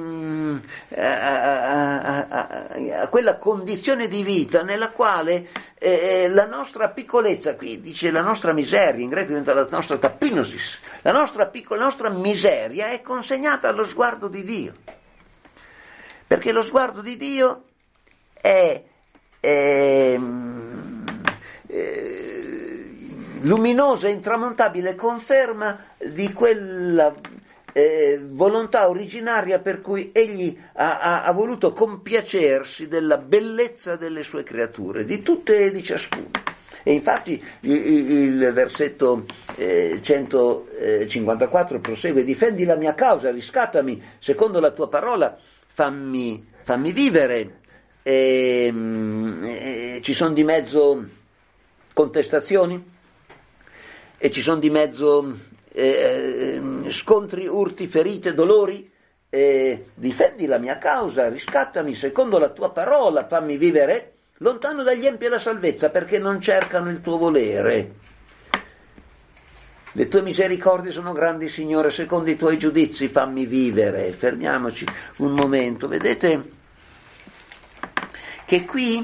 quella condizione di vita nella quale la nostra piccolezza, qui dice la nostra miseria, in greco diventa la nostra tapinosis, la nostra miseria è consegnata allo sguardo di Dio, perché lo sguardo di Dio è luminosa e intramontabile conferma di quella volontà originaria per cui egli ha voluto compiacersi della bellezza delle sue creature, di tutte e di ciascuna. E infatti il versetto 154 prosegue: difendi la mia causa, riscattami secondo la tua parola, fammi vivere. Ci sono di mezzo contestazioni e ci sono di mezzo scontri, urti, ferite, dolori. Difendi la mia causa, riscattami secondo la tua parola, fammi vivere lontano dagli empi la salvezza, perché non cercano il tuo volere. Le tue misericordie sono grandi, Signore, secondo i tuoi giudizi fammi vivere. Fermiamoci un momento, vedete che qui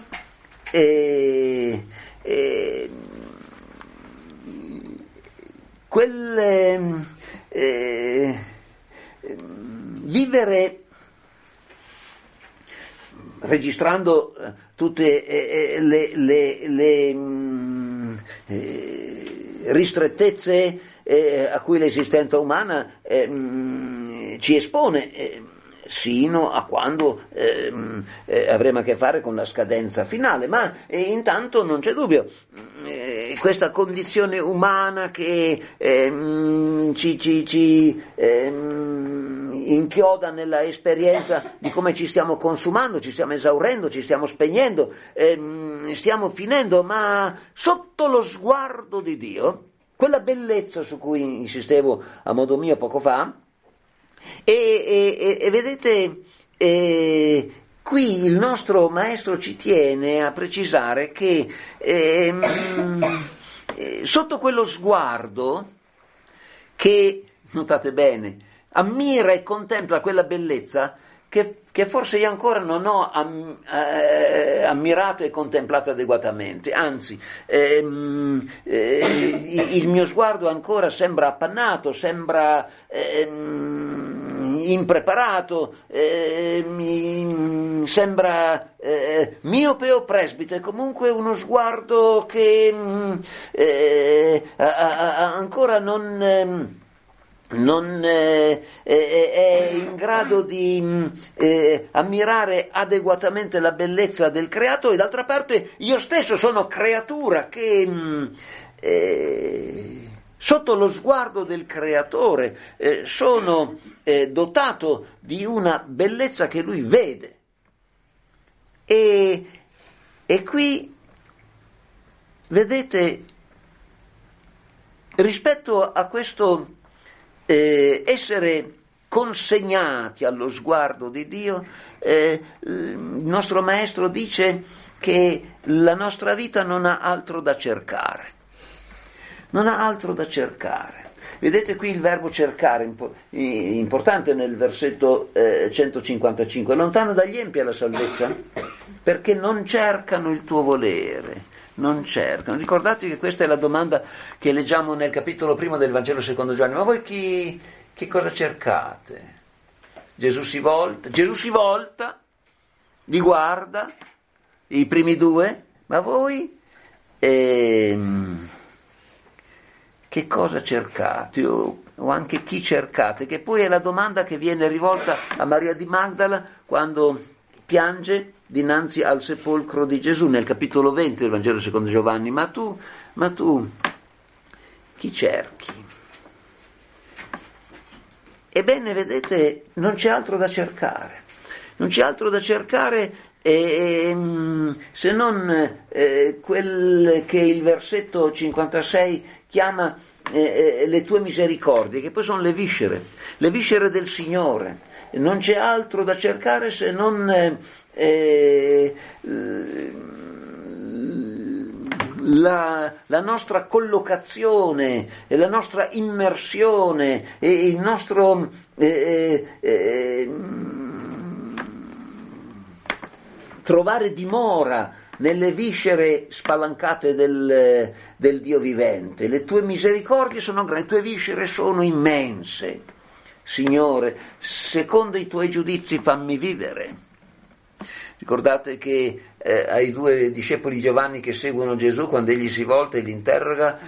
vivere registrando tutte le ristrettezze a cui l'esistenza umana ci espone, sino a quando avremo a che fare con la scadenza finale, ma intanto non c'è dubbio, questa condizione umana che ci inchioda nella esperienza di come ci stiamo consumando, ci stiamo esaurendo, ci stiamo spegnendo, stiamo finendo, ma sotto lo sguardo di Dio, quella bellezza su cui insistevo a modo mio poco fa, e vedete, qui il nostro maestro ci tiene a precisare che sotto quello sguardo che, notate bene, ammira e contempla quella bellezza che forse io ancora non ho ammirato e contemplato adeguatamente, anzi il mio sguardo ancora sembra appannato, sembra impreparato, sembra miope o presbite, comunque uno sguardo che ancora non è in grado di ammirare adeguatamente la bellezza del creato, e d'altra parte io stesso sono creatura che sotto lo sguardo del creatore sono dotato di una bellezza che lui vede, e qui vedete, rispetto a questo essere consegnati allo sguardo di Dio, il nostro maestro dice che la nostra vita non ha altro da cercare. Non ha altro da cercare. Vedete qui il verbo cercare, importante nel versetto 155. Lontano dagli empi è la salvezza, perché non cercano il tuo volere. Non cercano. Ricordate che questa è la domanda che leggiamo nel capitolo 1 del Vangelo secondo Giovanni. Ma voi che cosa cercate? Gesù si volta, li guarda, i primi due, ma voi che cosa cercate? O anche chi cercate? Che poi è la domanda che viene rivolta a Maria di Magdala quando piange dinanzi al sepolcro di Gesù nel capitolo 20 del Vangelo secondo Giovanni. Ma tu chi cerchi? Ebbene, vedete, non c'è altro da cercare. Non c'è altro da cercare se non quel che il versetto 56 chiama le tue misericordie, che poi sono le viscere del Signore. Non c'è altro da cercare se non la nostra collocazione, la nostra immersione, e il nostro trovare dimora nelle viscere spalancate del Dio vivente. Le tue misericordie sono grandi, le tue viscere sono immense. Signore, secondo i tuoi giudizi fammi vivere. Ricordate che ai due discepoli Giovanni che seguono Gesù, quando egli si volta e li interroga,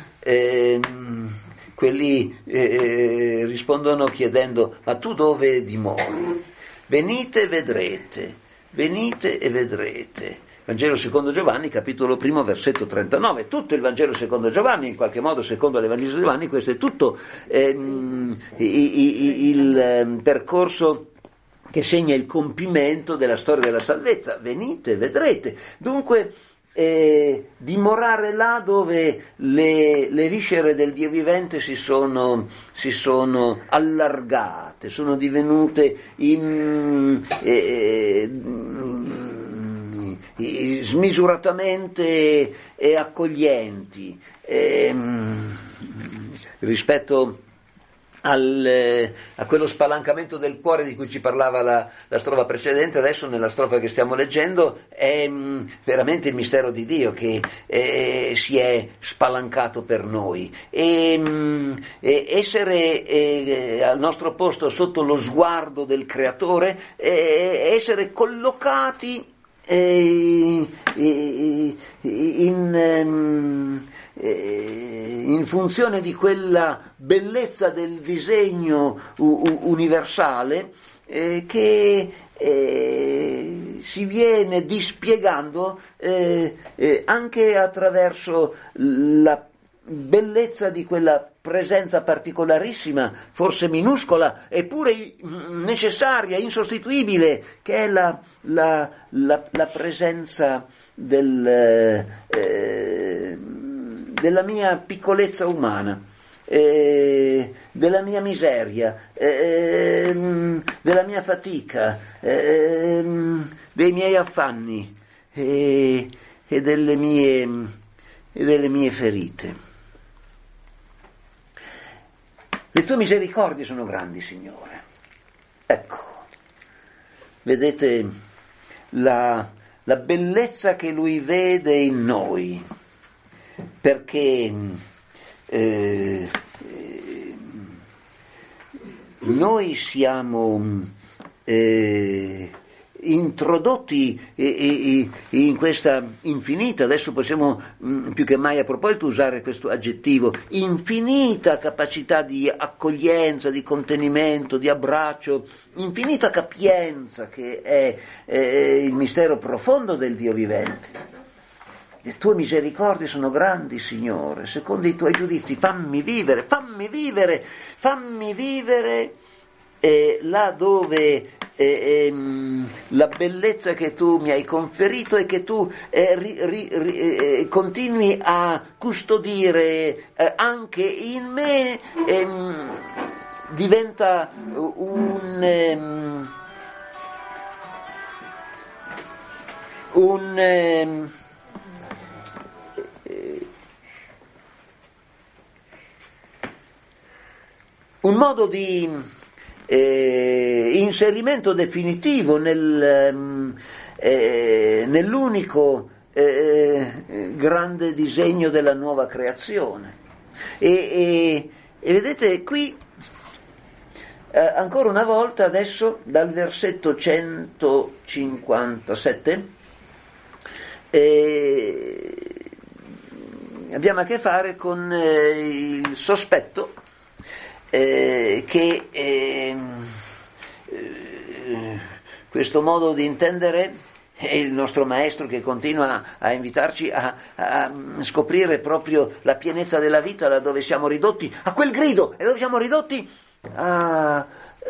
quelli rispondono chiedendo: ma tu dove dimori? Venite e vedrete, venite e vedrete. Vangelo secondo Giovanni, capitolo 1, versetto 39. Tutto il Vangelo secondo Giovanni, in qualche modo secondo l'Evangelo di Giovanni, questo è tutto il percorso che segna il compimento della storia della salvezza. Venite, vedrete. Dunque, dimorare là dove le viscere del Dio vivente si sono allargate, sono divenute smisuratamente accoglienti rispetto a quello spalancamento del cuore di cui ci parlava la strofa precedente. Adesso nella strofa che stiamo leggendo è veramente il mistero di Dio che si è spalancato per noi, e essere al nostro posto sotto lo sguardo del Creatore, essere collocati in funzione di quella bellezza del disegno universale, che si viene dispiegando anche attraverso la bellezza di quella presenza particolarissima, forse minuscola, eppure necessaria, insostituibile, che è la presenza della mia piccolezza umana, della mia miseria, della mia fatica, dei miei affanni e delle mie ferite. Le tue misericordie sono grandi, Signore. Ecco, vedete la bellezza che Lui vede in noi, perché noi siamo introdotti in questa infinita, adesso possiamo più che mai a proposito usare questo aggettivo, infinita capacità di accoglienza, di contenimento, di abbraccio, infinita capienza che è il mistero profondo del Dio vivente. Le tue misericordie sono grandi, Signore, secondo i tuoi giudizi, fammi vivere là dove la bellezza che tu mi hai conferito e che tu continui a custodire anche in me, diventa un modo di inserimento definitivo nell'unico grande disegno della nuova creazione. E vedete qui ancora una volta adesso dal versetto 157 abbiamo a che fare con il sospetto che questo modo di intendere è il nostro maestro che continua a invitarci a scoprire proprio la pienezza della vita laddove siamo ridotti a quel grido e dove siamo ridotti a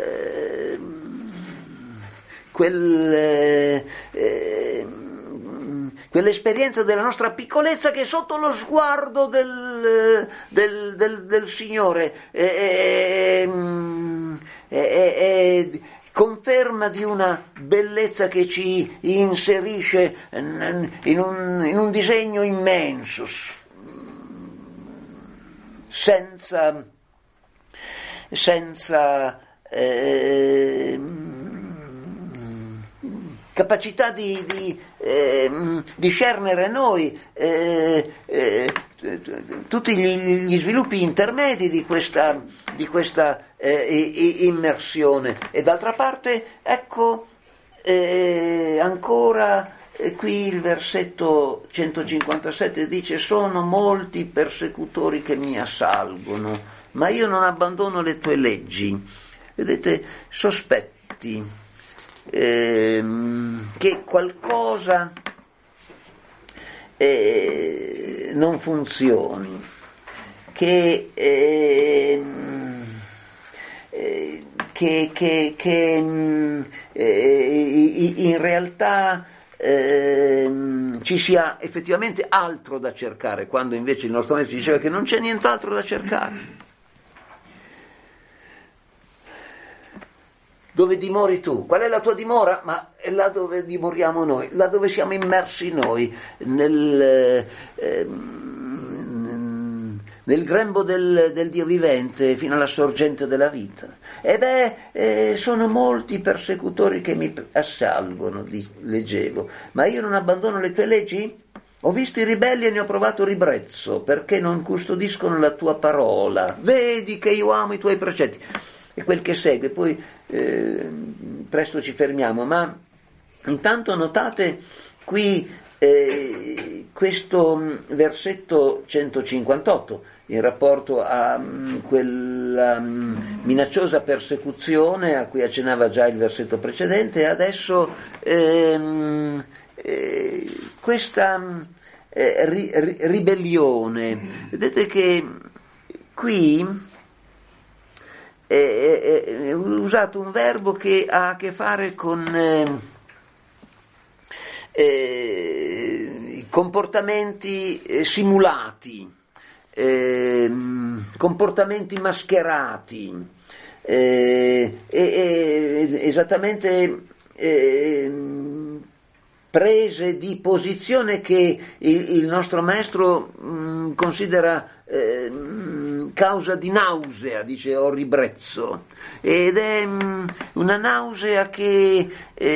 quell'esperienza della nostra piccolezza che è sotto lo sguardo del Signore conferma di una bellezza che ci inserisce in un disegno immenso, senza capacità di discernere noi tutti gli sviluppi intermedi di questa immersione. E d'altra parte, ecco, ancora qui il versetto 157 dice: sono molti persecutori che mi assalgono, ma io non abbandono le tue leggi. Vedete, sospetti che qualcosa non funzioni, che in realtà ci sia effettivamente altro da cercare, quando invece il nostro maestro diceva che non c'è nient'altro da cercare. Dove dimori tu? Qual è la tua dimora? Ma è là dove dimoriamo noi, là dove siamo immersi noi, nel grembo del Dio vivente fino alla sorgente della vita. Sono molti persecutori che mi assalgono, leggevo, ma io non abbandono le tue leggi? Ho visto i ribelli e ne ho provato ribrezzo, perché non custodiscono la tua parola. Vedi che io amo i tuoi precetti. E quel che segue, poi presto ci fermiamo, ma intanto notate qui questo versetto 158 in rapporto a quella minacciosa persecuzione a cui accennava già il versetto precedente, e adesso questa ribellione. Vedete che qui è usato un verbo che ha a che fare con comportamenti simulati, comportamenti mascherati, esattamente prese di posizione che il nostro maestro considera causa di nausea, dice ho ribrezzo, ed è una nausea che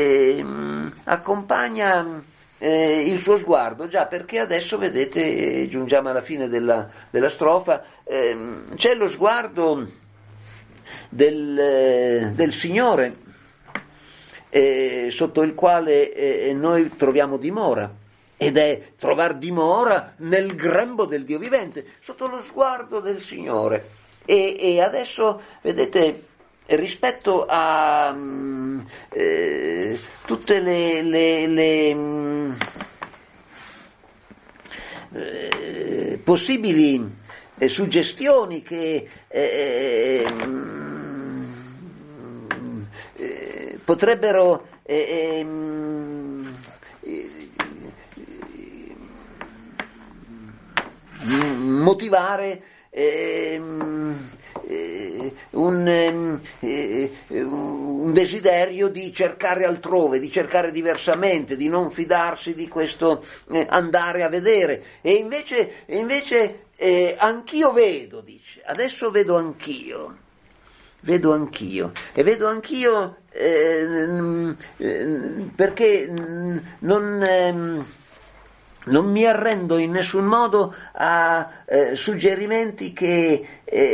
accompagna il suo sguardo, già perché adesso vedete, giungiamo alla fine della strofa, c'è lo sguardo del Signore sotto il quale noi troviamo dimora, ed è trovar dimora nel grembo del Dio vivente, sotto lo sguardo del Signore. E adesso vedete, rispetto a tutte le possibili suggestioni che potrebbero motivare un desiderio di cercare altrove, di cercare diversamente, di non fidarsi di questo andare a vedere. E invece anch'io vedo, dice, adesso vedo anch'io, e vedo anch'io perché non mi arrendo in nessun modo a suggerimenti che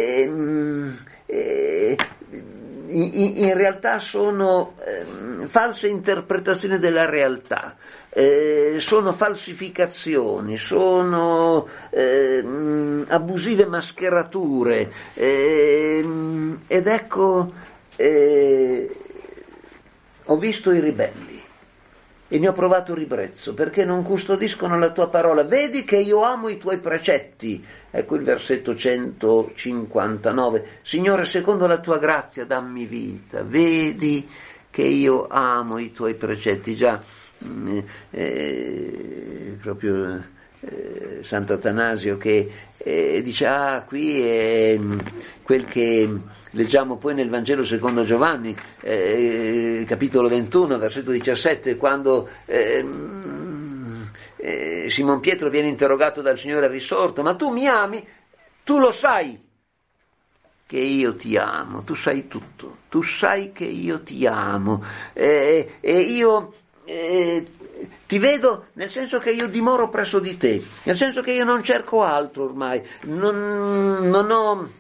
in realtà sono false interpretazioni della realtà, sono falsificazioni, sono abusive mascherature, ed ecco, ho visto i ribelli e ne ho provato ribrezzo, perché non custodiscono la tua parola. Vedi che io amo i tuoi precetti. Ecco il versetto 159. Signore, secondo la tua grazia dammi vita. Vedi che io amo i tuoi precetti. Già, proprio Santo Atanasio che dice, qui è quel che leggiamo poi nel Vangelo secondo Giovanni, capitolo 21, versetto 17, quando Simon Pietro viene interrogato dal Signore risorto: ma tu mi ami? Tu lo sai che io ti amo, tu sai tutto, tu sai che io ti amo, e io ti vedo nel senso che io dimoro presso di te, nel senso che io non cerco altro ormai, non ho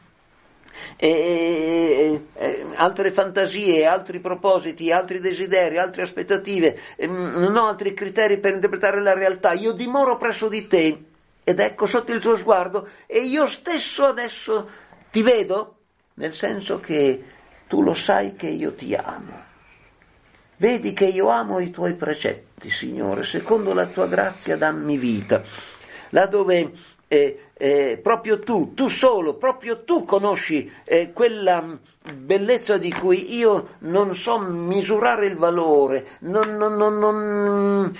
altre fantasie, altri propositi, altri desideri, altre aspettative, non ho altri criteri per interpretare la realtà, io dimoro presso di te, ed ecco sotto il tuo sguardo, e io stesso adesso ti vedo, nel senso che tu lo sai che io ti amo. Vedi che io amo i tuoi precetti, Signore, secondo la tua grazia dammi vita. Là dove proprio tu solo, proprio tu conosci quella bellezza di cui io non so misurare il valore, non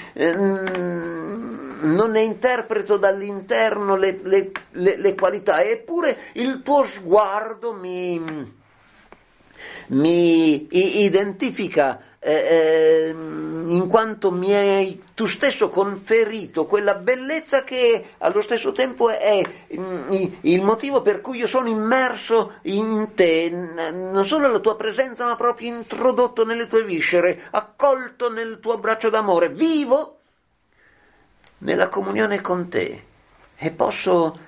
ne interpreto dall'interno le qualità, eppure il tuo sguardo mi identifica, in quanto mi hai tu stesso conferito quella bellezza che allo stesso tempo è il motivo per cui io sono immerso in te, non solo la tua presenza ma proprio introdotto nelle tue viscere, accolto nel tuo braccio d'amore, vivo nella comunione con te e posso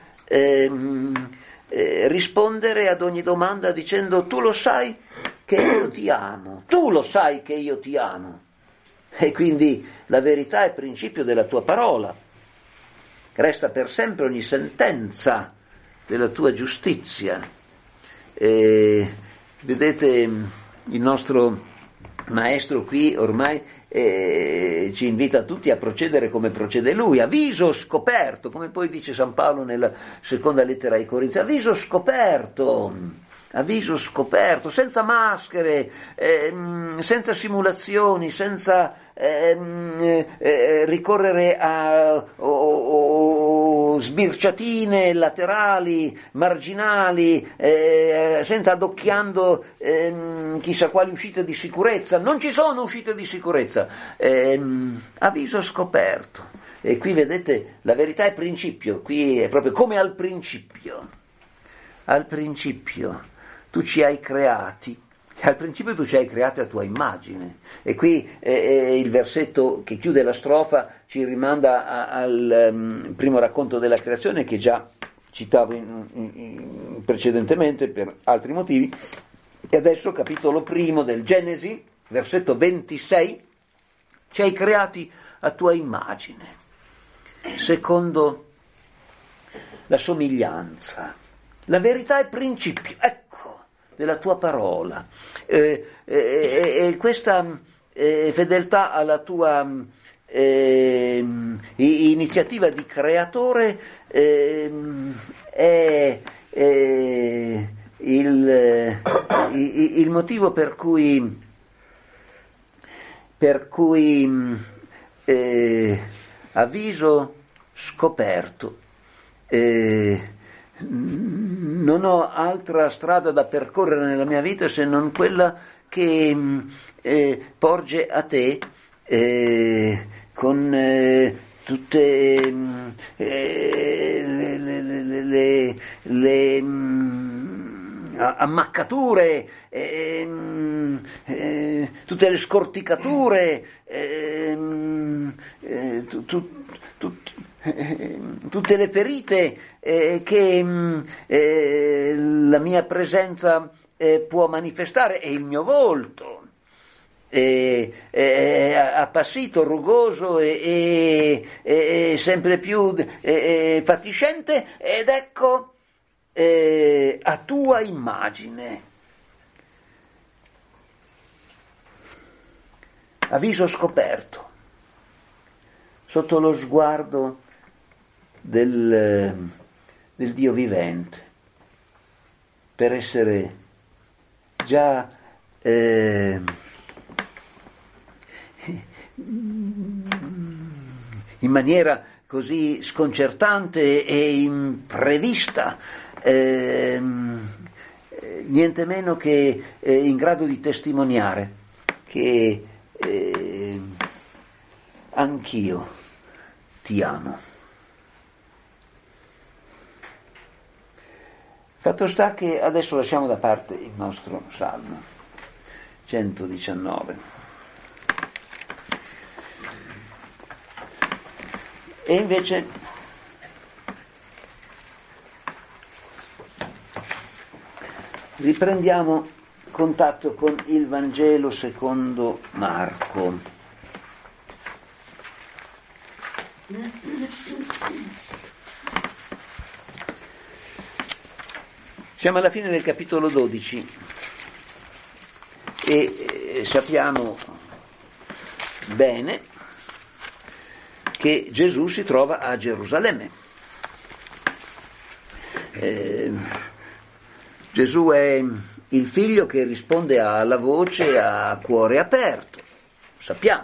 rispondere ad ogni domanda dicendo: tu lo sai che io ti amo, tu lo sai che io ti amo. E quindi la verità è principio della tua parola. Resta per sempre ogni sentenza della tua giustizia. Vedete, il nostro maestro qui ormai ci invita tutti a procedere come procede lui, a viso scoperto, come poi dice San Paolo nella seconda lettera ai Corinzi, a viso scoperto, senza maschere, senza simulazioni, senza ricorrere a sbirciatine laterali, marginali, senza adocchiando chissà quali uscite di sicurezza. Non ci sono uscite di sicurezza, a viso scoperto. E qui vedete, la verità è principio, qui è proprio come al principio. Al principio tu ci hai creati. Al principio tu ci hai creati a tua immagine, e qui il versetto che chiude la strofa ci rimanda al primo racconto della creazione, che già citavo precedentemente per altri motivi, e adesso capitolo primo del Genesi, versetto 26, ci hai creati a tua immagine, secondo la somiglianza. La verità è principio, della tua parola, e questa fedeltà alla tua iniziativa di creatore è il motivo per cui a viso scoperto non ho altra strada da percorrere nella mia vita se non quella che porge a te con tutte le ammaccature, tutte le scorticature, tutte le ferite che la mia presenza può manifestare, e il mio volto appassito, rugoso e sempre più fatiscente, ed ecco a tua immagine, a viso scoperto, sotto lo sguardo del Dio vivente, per essere già in maniera così sconcertante e imprevista, niente meno che in grado di testimoniare che anch'io ti amo. Fatto sta che adesso lasciamo da parte il nostro Salmo 119 e invece riprendiamo contatto con il Vangelo secondo Marco. Siamo alla fine del capitolo 12 e sappiamo bene che Gesù si trova a Gerusalemme. Gesù è il figlio che risponde alla voce a cuore aperto, sappiamo.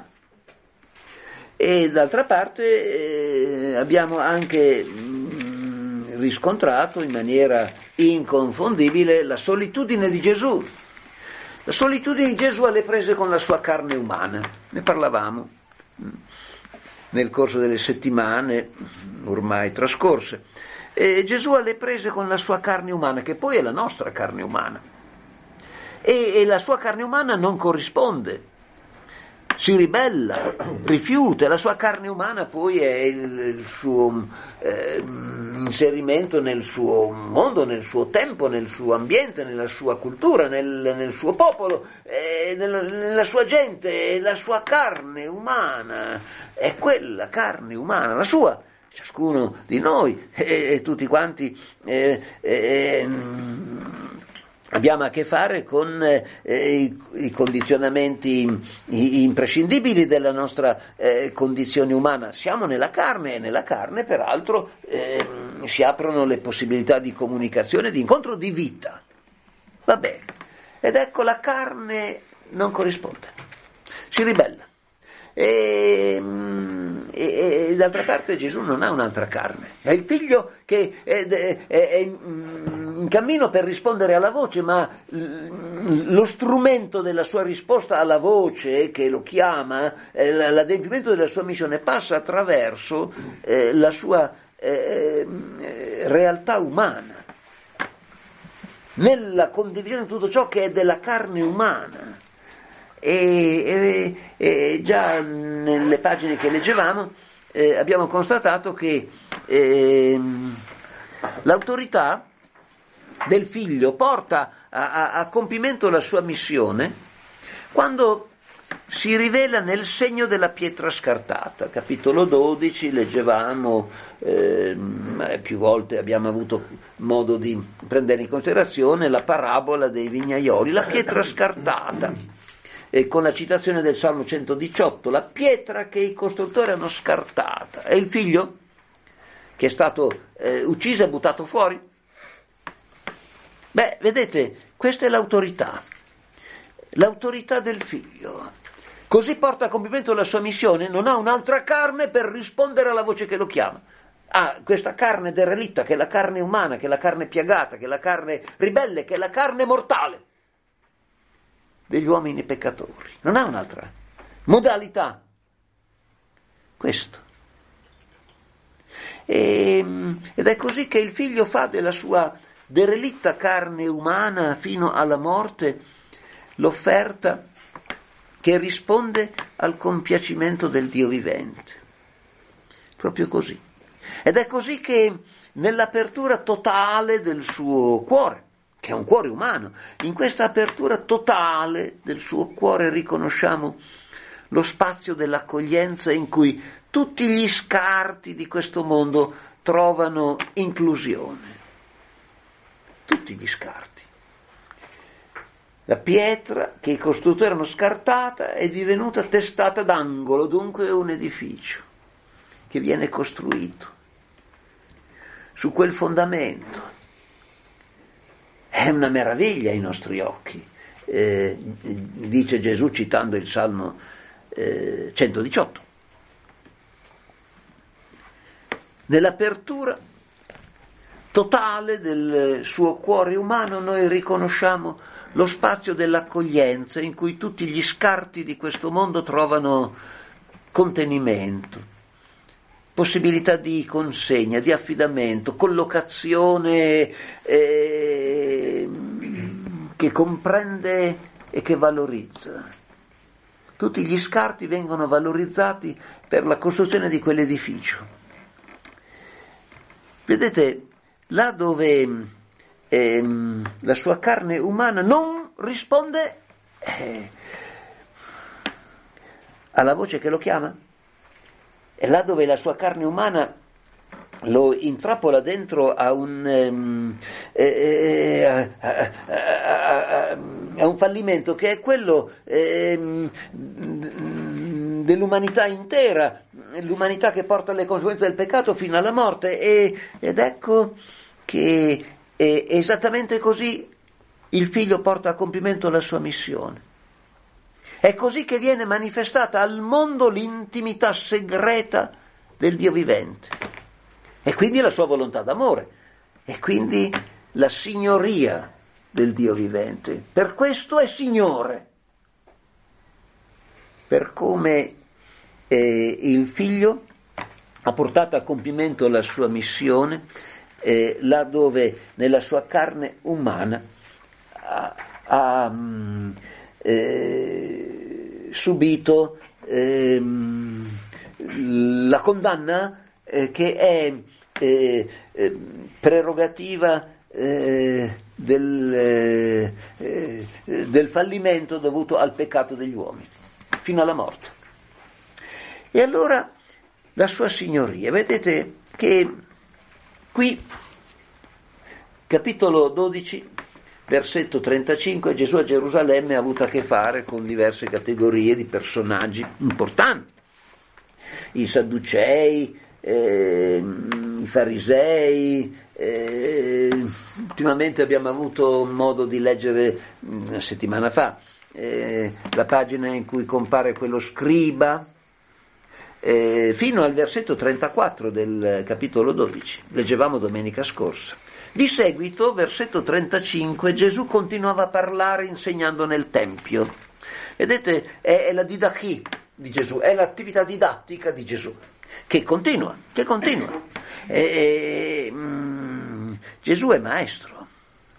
E d'altra parte abbiamo anche riscontrato in maniera inconfondibile la solitudine di Gesù. La solitudine di Gesù alle prese con la sua carne umana. Ne parlavamo nel corso delle settimane ormai trascorse. E Gesù alle prese con la sua carne umana, che poi è la nostra carne umana. E la sua carne umana non corrisponde si ribella, rifiuta, la sua carne umana poi è il suo inserimento nel suo mondo, nel suo tempo, nel suo ambiente, nella sua cultura, nel suo popolo, nella sua gente, la sua carne umana, è quella carne umana, la sua, ciascuno di noi, tutti quanti abbiamo a che fare con i condizionamenti imprescindibili della nostra condizione umana. Siamo nella carne e nella carne peraltro si aprono le possibilità di comunicazione, di incontro, di vita. Va bene. Ed ecco, la carne non corrisponde, si ribella. E d'altra parte Gesù non ha un'altra carne, è il figlio che è in cammino per rispondere alla voce, ma lo strumento della sua risposta alla voce che lo chiama, l'adempimento della sua missione, passa attraverso la sua realtà umana, nella condivisione di tutto ciò che è della carne umana. E già nelle pagine che leggevamo abbiamo constatato che l'autorità del figlio porta a compimento la sua missione quando si rivela nel segno della pietra scartata. Capitolo 12 leggevamo, più volte abbiamo avuto modo di prendere in considerazione la parabola dei vignaioli, la pietra scartata. E con la citazione del Salmo 118, la pietra che i costruttori hanno scartata, è il figlio che è stato ucciso e buttato fuori. Beh, vedete, questa è l'autorità del figlio. Così porta a compimento la sua missione, non ha un'altra carne per rispondere alla voce che lo chiama. Ha questa carne derelitta, che è la carne umana, che è la carne piagata, che è la carne ribelle, che è la carne mortale degli uomini peccatori. Non ha un'altra modalità. Questo. Ed è così che il figlio fa della sua derelitta carne umana fino alla morte l'offerta che risponde al compiacimento del Dio vivente. Proprio così. Ed è così che nell'apertura totale del suo cuore, che è un cuore umano, in questa apertura totale del suo cuore riconosciamo lo spazio dell'accoglienza in cui tutti gli scarti di questo mondo trovano inclusione. Tutti gli scarti. La pietra che i costruttori hanno scartata è divenuta testata d'angolo, dunque un edificio che viene costruito su quel fondamento. È una meraviglia ai nostri occhi, dice Gesù citando il Salmo 118. Nell'apertura totale del suo cuore umano noi riconosciamo lo spazio dell'accoglienza in cui tutti gli scarti di questo mondo trovano contenimento, possibilità di consegna, di affidamento, collocazione che comprende e che valorizza. Tutti gli scarti vengono valorizzati per la costruzione di quell'edificio. Vedete, là dove la sua carne umana non risponde alla voce che lo chiama, e là dove la sua carne umana lo intrappola dentro a un fallimento che è quello dell'umanità intera, l'umanità che porta le conseguenze del peccato fino alla morte, ed ecco che esattamente così il figlio porta a compimento la sua missione. È così che viene manifestata al mondo l'intimità segreta del Dio vivente, e quindi la sua volontà d'amore, e quindi la signoria del Dio vivente. Per questo è Signore, per come il figlio ha portato a compimento la sua missione, là dove nella sua carne umana subito la condanna che è prerogativa del fallimento dovuto al peccato degli uomini, fino alla morte. E allora la sua signoria, vedete che qui, capitolo 12, versetto 35, Gesù a Gerusalemme ha avuto a che fare con diverse categorie di personaggi importanti, i Sadducei, i Farisei. Ultimamente abbiamo avuto modo di leggere una settimana fa la pagina in cui compare quello scriba, fino al versetto 34 del capitolo 12, leggevamo domenica scorsa. Di seguito, versetto 35, Gesù continuava a parlare insegnando nel Tempio. Vedete, è la didachi di Gesù, è l'attività didattica di Gesù, che continua. Gesù è maestro.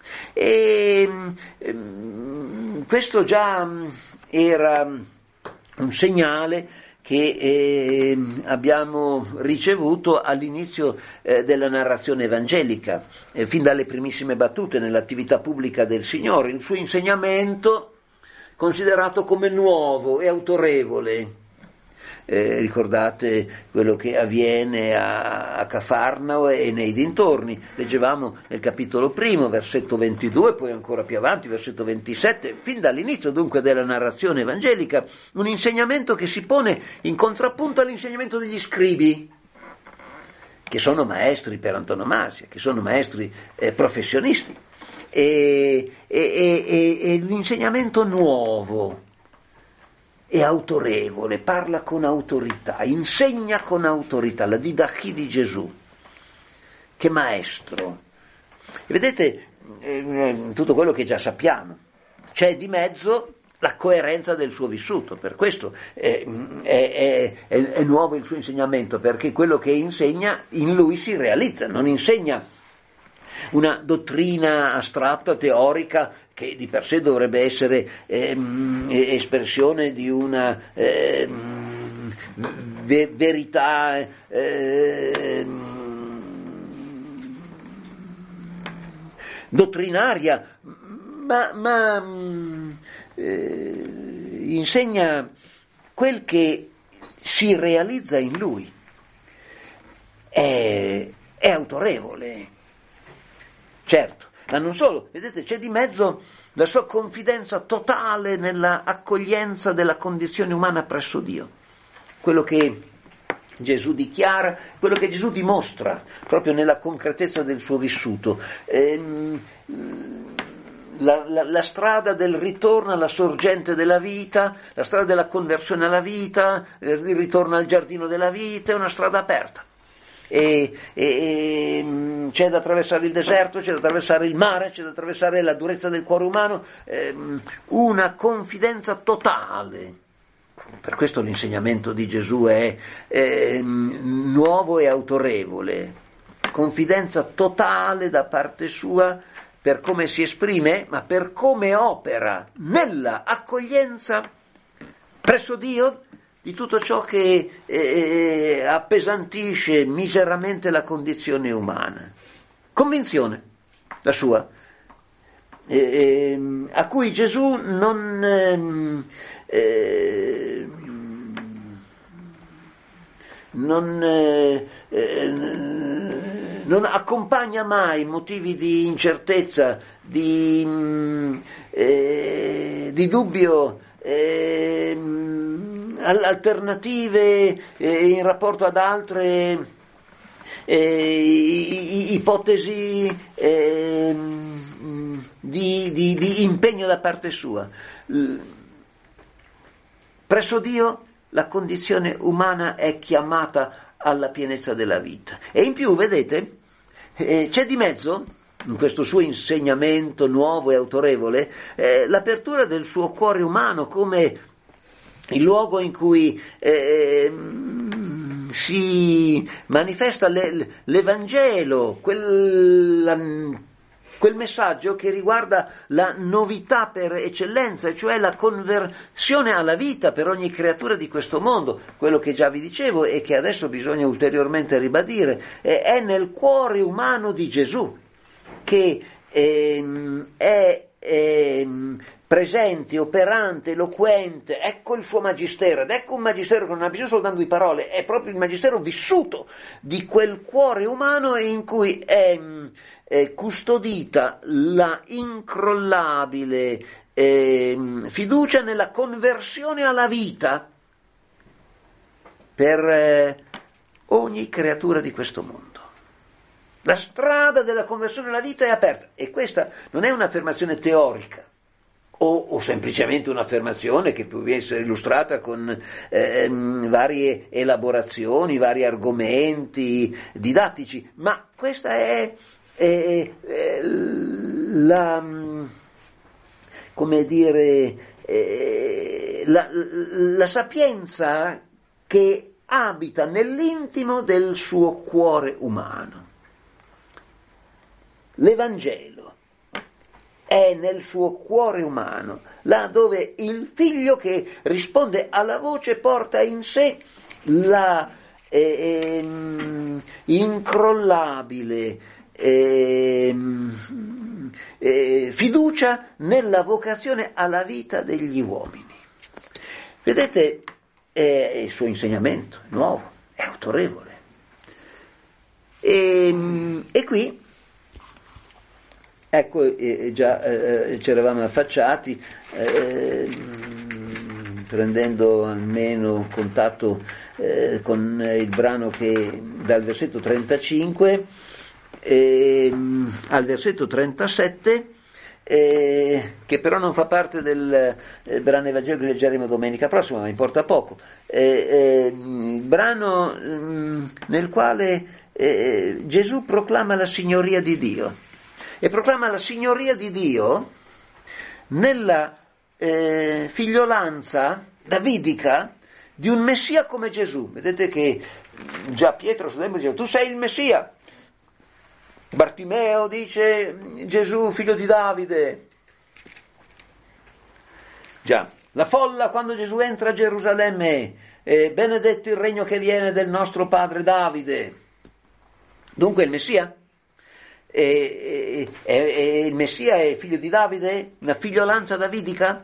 Questo già era un segnale che abbiamo ricevuto all'inizio della narrazione evangelica, fin dalle primissime battute nell'attività pubblica del Signore. Il suo insegnamento considerato come nuovo e autorevole. Ricordate quello che avviene a Cafarnao e nei dintorni, leggevamo nel capitolo 1, versetto 22, poi ancora più avanti, versetto 27, fin dall'inizio dunque della narrazione evangelica, un insegnamento che si pone in contrappunto all'insegnamento degli scribi, che sono maestri per antonomasia, che sono maestri professionisti, e l'insegnamento nuovo è autorevole, parla con autorità, insegna con autorità, la didachi di Gesù, che maestro. E vedete tutto quello che già sappiamo, c'è di mezzo la coerenza del suo vissuto, per questo è nuovo il suo insegnamento, perché quello che insegna in lui si realizza, non insegna una dottrina astratta, teorica, che di per sé dovrebbe essere espressione di una verità dottrinaria, ma insegna quel che si realizza in lui, è autorevole. Certo, ma non solo, vedete, c'è di mezzo la sua confidenza totale nella accoglienza della condizione umana presso Dio. Quello che Gesù dichiara, quello che Gesù dimostra proprio nella concretezza del suo vissuto. La strada del ritorno alla sorgente della vita, la strada della conversione alla vita, il ritorno al giardino della vita, è una strada aperta. C'è da attraversare il deserto, c'è da attraversare il mare, c'è da attraversare la durezza del cuore umano, una confidenza totale. Per questo l'insegnamento di Gesù è nuovo e autorevole, confidenza totale da parte sua per come si esprime, ma per come opera nella accoglienza presso Dio di tutto ciò che appesantisce miseramente la condizione umana. Convinzione, la sua, a cui Gesù non accompagna mai motivi di incertezza, di dubbio, alternative in rapporto ad altre ipotesi di impegno da parte sua. Presso Dio la condizione umana è chiamata alla pienezza della vita. E in più, vedete, c'è di mezzo, in questo suo insegnamento nuovo e autorevole, l'apertura del suo cuore umano come il luogo in cui si manifesta l'Evangelo, quella quel messaggio che riguarda la novità per eccellenza, cioè la conversione alla vita per ogni creatura di questo mondo, quello che già vi dicevo e che adesso bisogna ulteriormente ribadire, è nel cuore umano di Gesù, che è presente, operante, eloquente, ecco il suo magistero, ed ecco un magistero che non ha bisogno soltanto di parole, è proprio il magistero vissuto di quel cuore umano in cui è custodita la incrollabile fiducia nella conversione alla vita per ogni creatura di questo mondo. La strada della conversione alla vita è aperta, e questa non è un'affermazione teorica o semplicemente un'affermazione che può essere illustrata con varie elaborazioni, vari argomenti didattici, ma questa è la, come dire, la sapienza che abita nell'intimo del suo cuore umano. L'Evangelo è nel suo cuore umano, là dove il figlio che risponde alla voce porta in sé la incrollabile fiducia nella vocazione alla vita degli uomini. Vedete, il suo insegnamento è nuovo, è autorevole. E qui ecco, già ci eravamo affacciati, prendendo almeno contatto con il brano che dal versetto 35 al versetto 37, che però non fa parte del brano Evangelo che leggeremo domenica prossima, ma importa poco. Il brano nel quale Gesù proclama la signoria di Dio. E proclama la signoria di Dio nella figliolanza davidica di un Messia come Gesù. Vedete che già Pietro sul tempo dice: tu sei il Messia. Bartimeo dice: Gesù, figlio di Davide. Già, la folla quando Gesù entra a Gerusalemme, benedetto il regno che viene del nostro padre Davide. Dunque il Messia. Il Messia è figlio di Davide, una figliolanza davidica,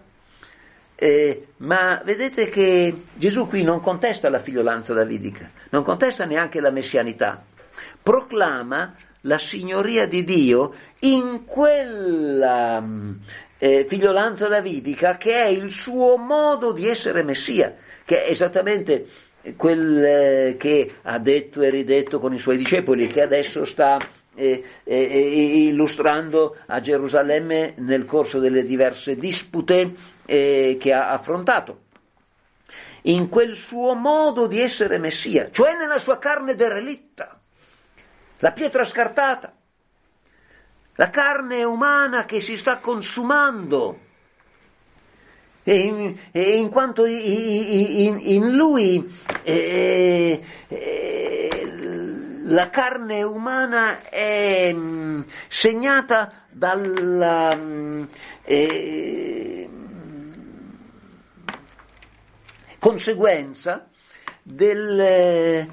ma vedete che Gesù qui non contesta la figliolanza davidica, non contesta neanche la messianità, proclama la signoria di Dio in quella figliolanza davidica che è il suo modo di essere Messia, che è esattamente quel che ha detto e ridetto con i suoi discepoli, che adesso sta illustrando a Gerusalemme nel corso delle diverse dispute che ha affrontato, in quel suo modo di essere Messia, cioè nella sua carne derelitta, la pietra scartata, la carne umana che si sta consumando, e in quanto in lui la carne umana è segnata dalla conseguenza di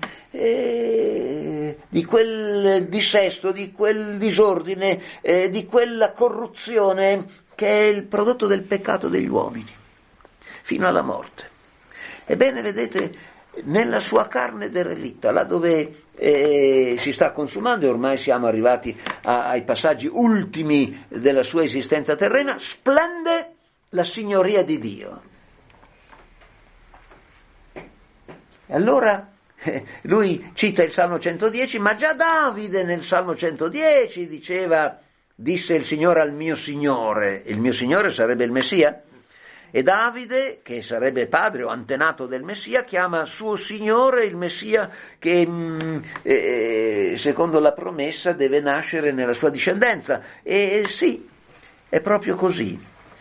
quel dissesto, di quel disordine, di quella corruzione che è il prodotto del peccato degli uomini, fino alla morte. Ebbene, vedete, nella sua carne derelitta, là dove si sta consumando, e ormai siamo arrivati ai passaggi ultimi della sua esistenza terrena, splende la signoria di Dio. E allora lui cita il Salmo 110, ma già Davide nel Salmo 110 disse il Signore al mio Signore. Il mio Signore sarebbe il Messia, e Davide, che sarebbe padre o antenato del Messia, chiama suo Signore il Messia che secondo la promessa deve nascere nella sua discendenza. E sì, è proprio così.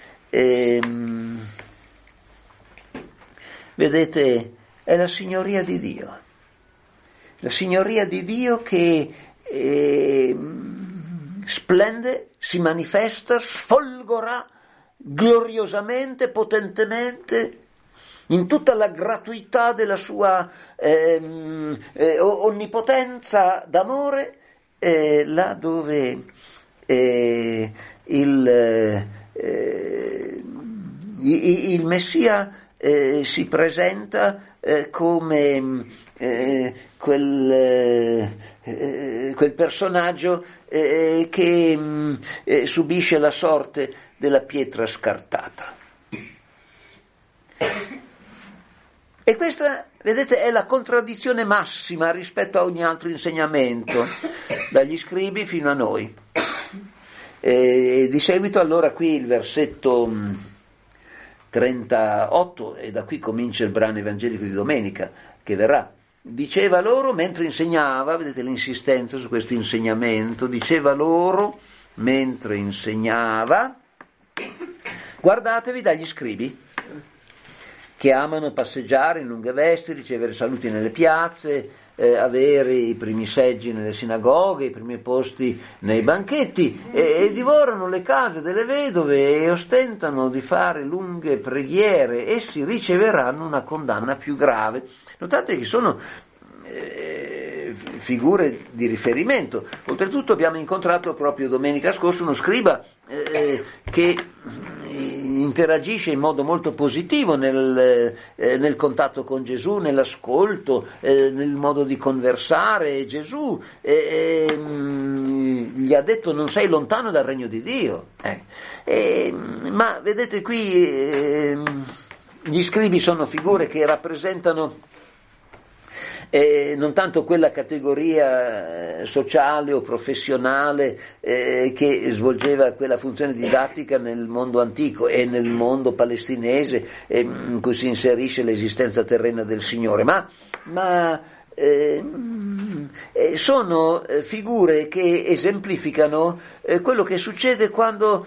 Vedete, è la signoria di Dio che splende, si manifesta, sfolgora gloriosamente, potentemente, in tutta la gratuità della sua onnipotenza d'amore, là dove il Messia si presenta come quel personaggio che subisce la sorte della pietra scartata. E questa, vedete, è la contraddizione massima rispetto a ogni altro insegnamento, dagli scribi fino a noi. Di seguito allora qui il versetto 38, e da qui comincia il brano evangelico di domenica che verrà. Diceva loro mentre insegnava, vedete l'insistenza su questo insegnamento, diceva loro mentre insegnava, guardatevi dagli scribi che amano passeggiare in lunghe vesti, ricevere saluti nelle piazze, avere i primi seggi nelle sinagoghe, i primi posti nei banchetti, e divorano le case delle vedove e ostentano di fare lunghe preghiere. Essi riceveranno una condanna più grave. Notate che sono figure di riferimento. Oltretutto abbiamo incontrato proprio domenica scorsa uno scriba che interagisce in modo molto positivo nel contatto con Gesù, nell'ascolto, nel modo di conversare. Gesù gli ha detto: non sei lontano dal regno di Dio. Ma vedete qui gli scribi sono figure che rappresentano non tanto quella categoria sociale o professionale che svolgeva quella funzione didattica nel mondo antico e nel mondo palestinese in cui si inserisce l'esistenza terrena del Signore, ma sono figure che esemplificano quello che succede quando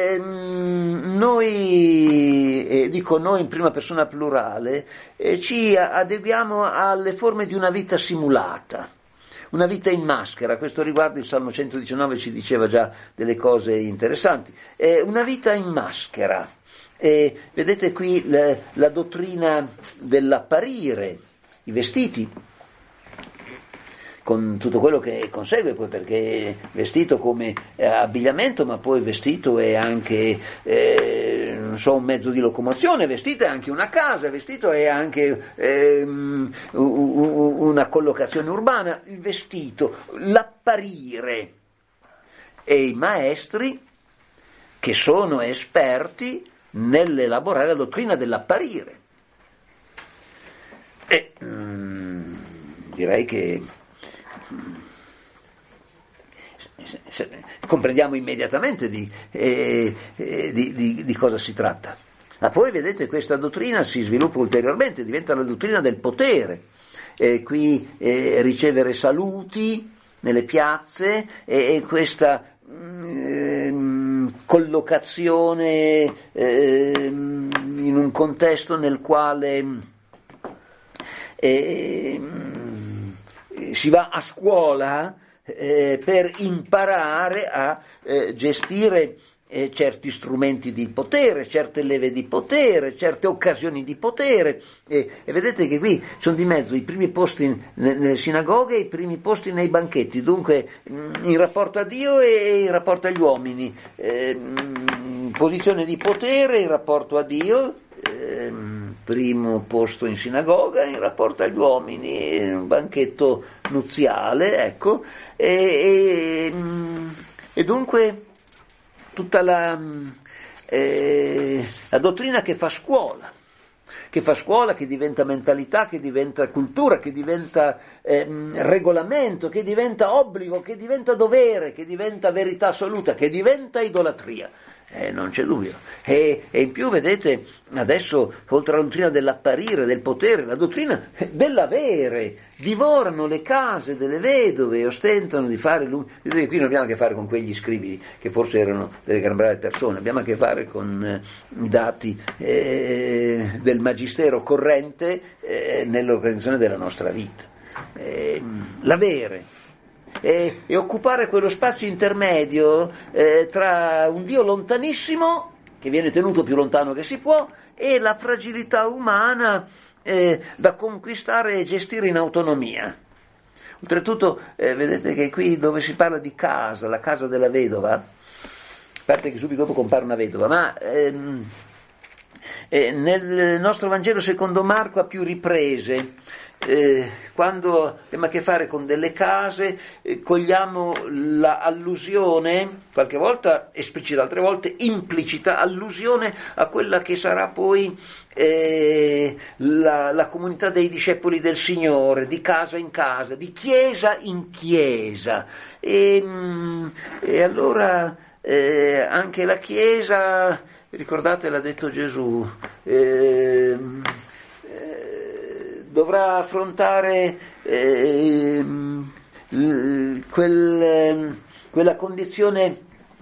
noi, dico noi in prima persona plurale, ci adeguiamo alle forme di una vita simulata, una vita in maschera. A questo riguardo il Salmo 119 ci diceva già delle cose interessanti. Una vita in maschera. Vedete qui la dottrina dell'apparire, i vestiti, con tutto quello che consegue, poi, perché vestito come abbigliamento, ma poi vestito è anche un mezzo di locomozione, vestito è anche una casa, vestito è anche una collocazione urbana, il vestito, l'apparire, e i maestri che sono esperti nell'elaborare la dottrina dell'apparire. E direi che comprendiamo immediatamente di cosa si tratta. Ma poi vedete, questa dottrina si sviluppa ulteriormente, diventa la dottrina del potere. Qui ricevere saluti nelle piazze e questa collocazione in un contesto nel quale si va a scuola per imparare a gestire certi strumenti di potere, certe leve di potere, certe occasioni di potere, e vedete che qui sono di mezzo i primi posti nelle sinagoghe e i primi posti nei banchetti, dunque in rapporto a Dio e in rapporto agli uomini, posizione di potere in rapporto a Dio, primo posto in sinagoga in rapporto agli uomini, un banchetto nuziale, ecco, e dunque tutta la dottrina che fa scuola, che diventa mentalità, che diventa cultura, che diventa regolamento, che diventa obbligo, che diventa dovere, che diventa verità assoluta, che diventa idolatria. Non c'è dubbio. E in più, vedete, adesso, oltre alla dottrina dell'apparire, del potere, la dottrina dell'avere, divorano le case delle vedove e ostentano di fare vedete, qui non abbiamo a che fare con quegli scribi che forse erano delle gran brave persone, abbiamo a che fare con i dati del magistero corrente nell'organizzazione della nostra vita. L'avere. e occupare quello spazio intermedio tra un Dio lontanissimo, che viene tenuto più lontano che si può, e la fragilità umana da conquistare e gestire in autonomia. Oltretutto, vedete che qui dove si parla di casa, la casa della vedova, a parte che subito dopo compare una vedova, ma nel nostro Vangelo secondo Marco a più riprese, quando abbiamo a che fare con delle case, cogliamo l'allusione, qualche volta esplicita, altre volte implicita, allusione a quella che sarà poi la comunità dei discepoli del Signore, di casa in casa, di chiesa in chiesa. E allora anche la chiesa, ricordate, l'ha detto Gesù, dovrà affrontare quella condizione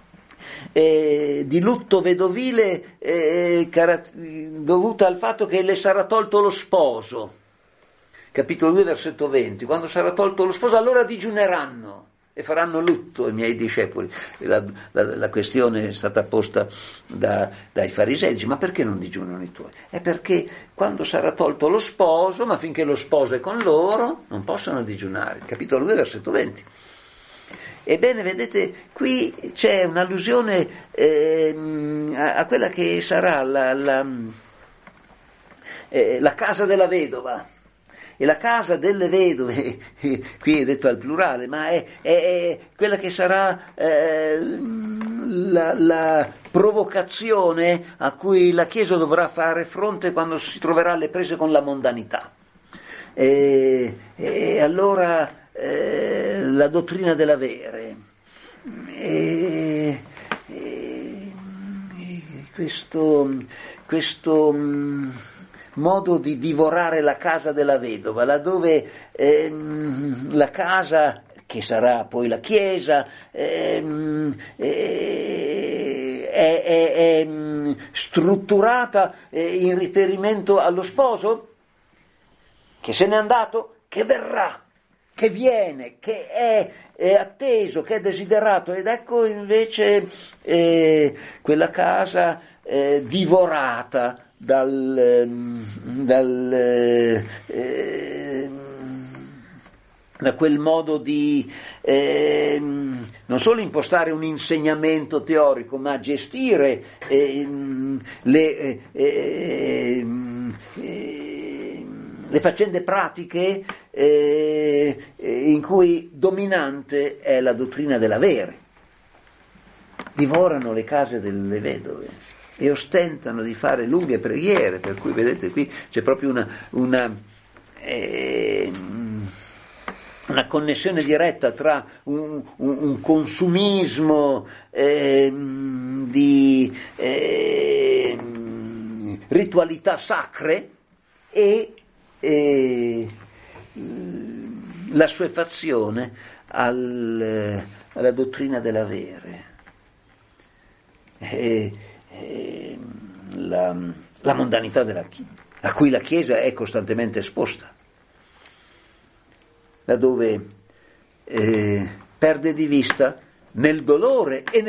di lutto vedovile dovuta al fatto che le sarà tolto lo sposo. Capitolo 2, versetto 20. Quando sarà tolto lo sposo, allora digiuneranno e faranno lutto i miei discepoli. La questione è stata posta dai farisei, dice, ma perché non digiunano i tuoi? È perché quando sarà tolto lo sposo, ma finché lo sposo è con loro, non possono digiunare. Capitolo 2, versetto 20. Ebbene, vedete, qui c'è un'allusione a quella che sarà la casa della vedova. E la casa delle vedove, qui è detto al plurale, ma è quella che sarà la provocazione a cui la Chiesa dovrà fare fronte quando si troverà alle prese con la mondanità. E allora la dottrina dell'avere, questo modo di divorare la casa della vedova, laddove la casa, che sarà poi la Chiesa, è strutturata in riferimento allo sposo, che se n'è andato, che verrà, che viene, che è atteso, che è desiderato, ed ecco invece quella casa divorata da quel modo di non solo impostare un insegnamento teorico, ma gestire le faccende pratiche in cui dominante è la dottrina dell'avere. Divorano le case delle vedove e ostentano di fare lunghe preghiere, per cui vedete qui c'è proprio una connessione diretta tra un consumismo di ritualità sacre e l'assuefazione alla dottrina dell'avere. La mondanità a cui la Chiesa è costantemente esposta, laddove perde di vista nel dolore e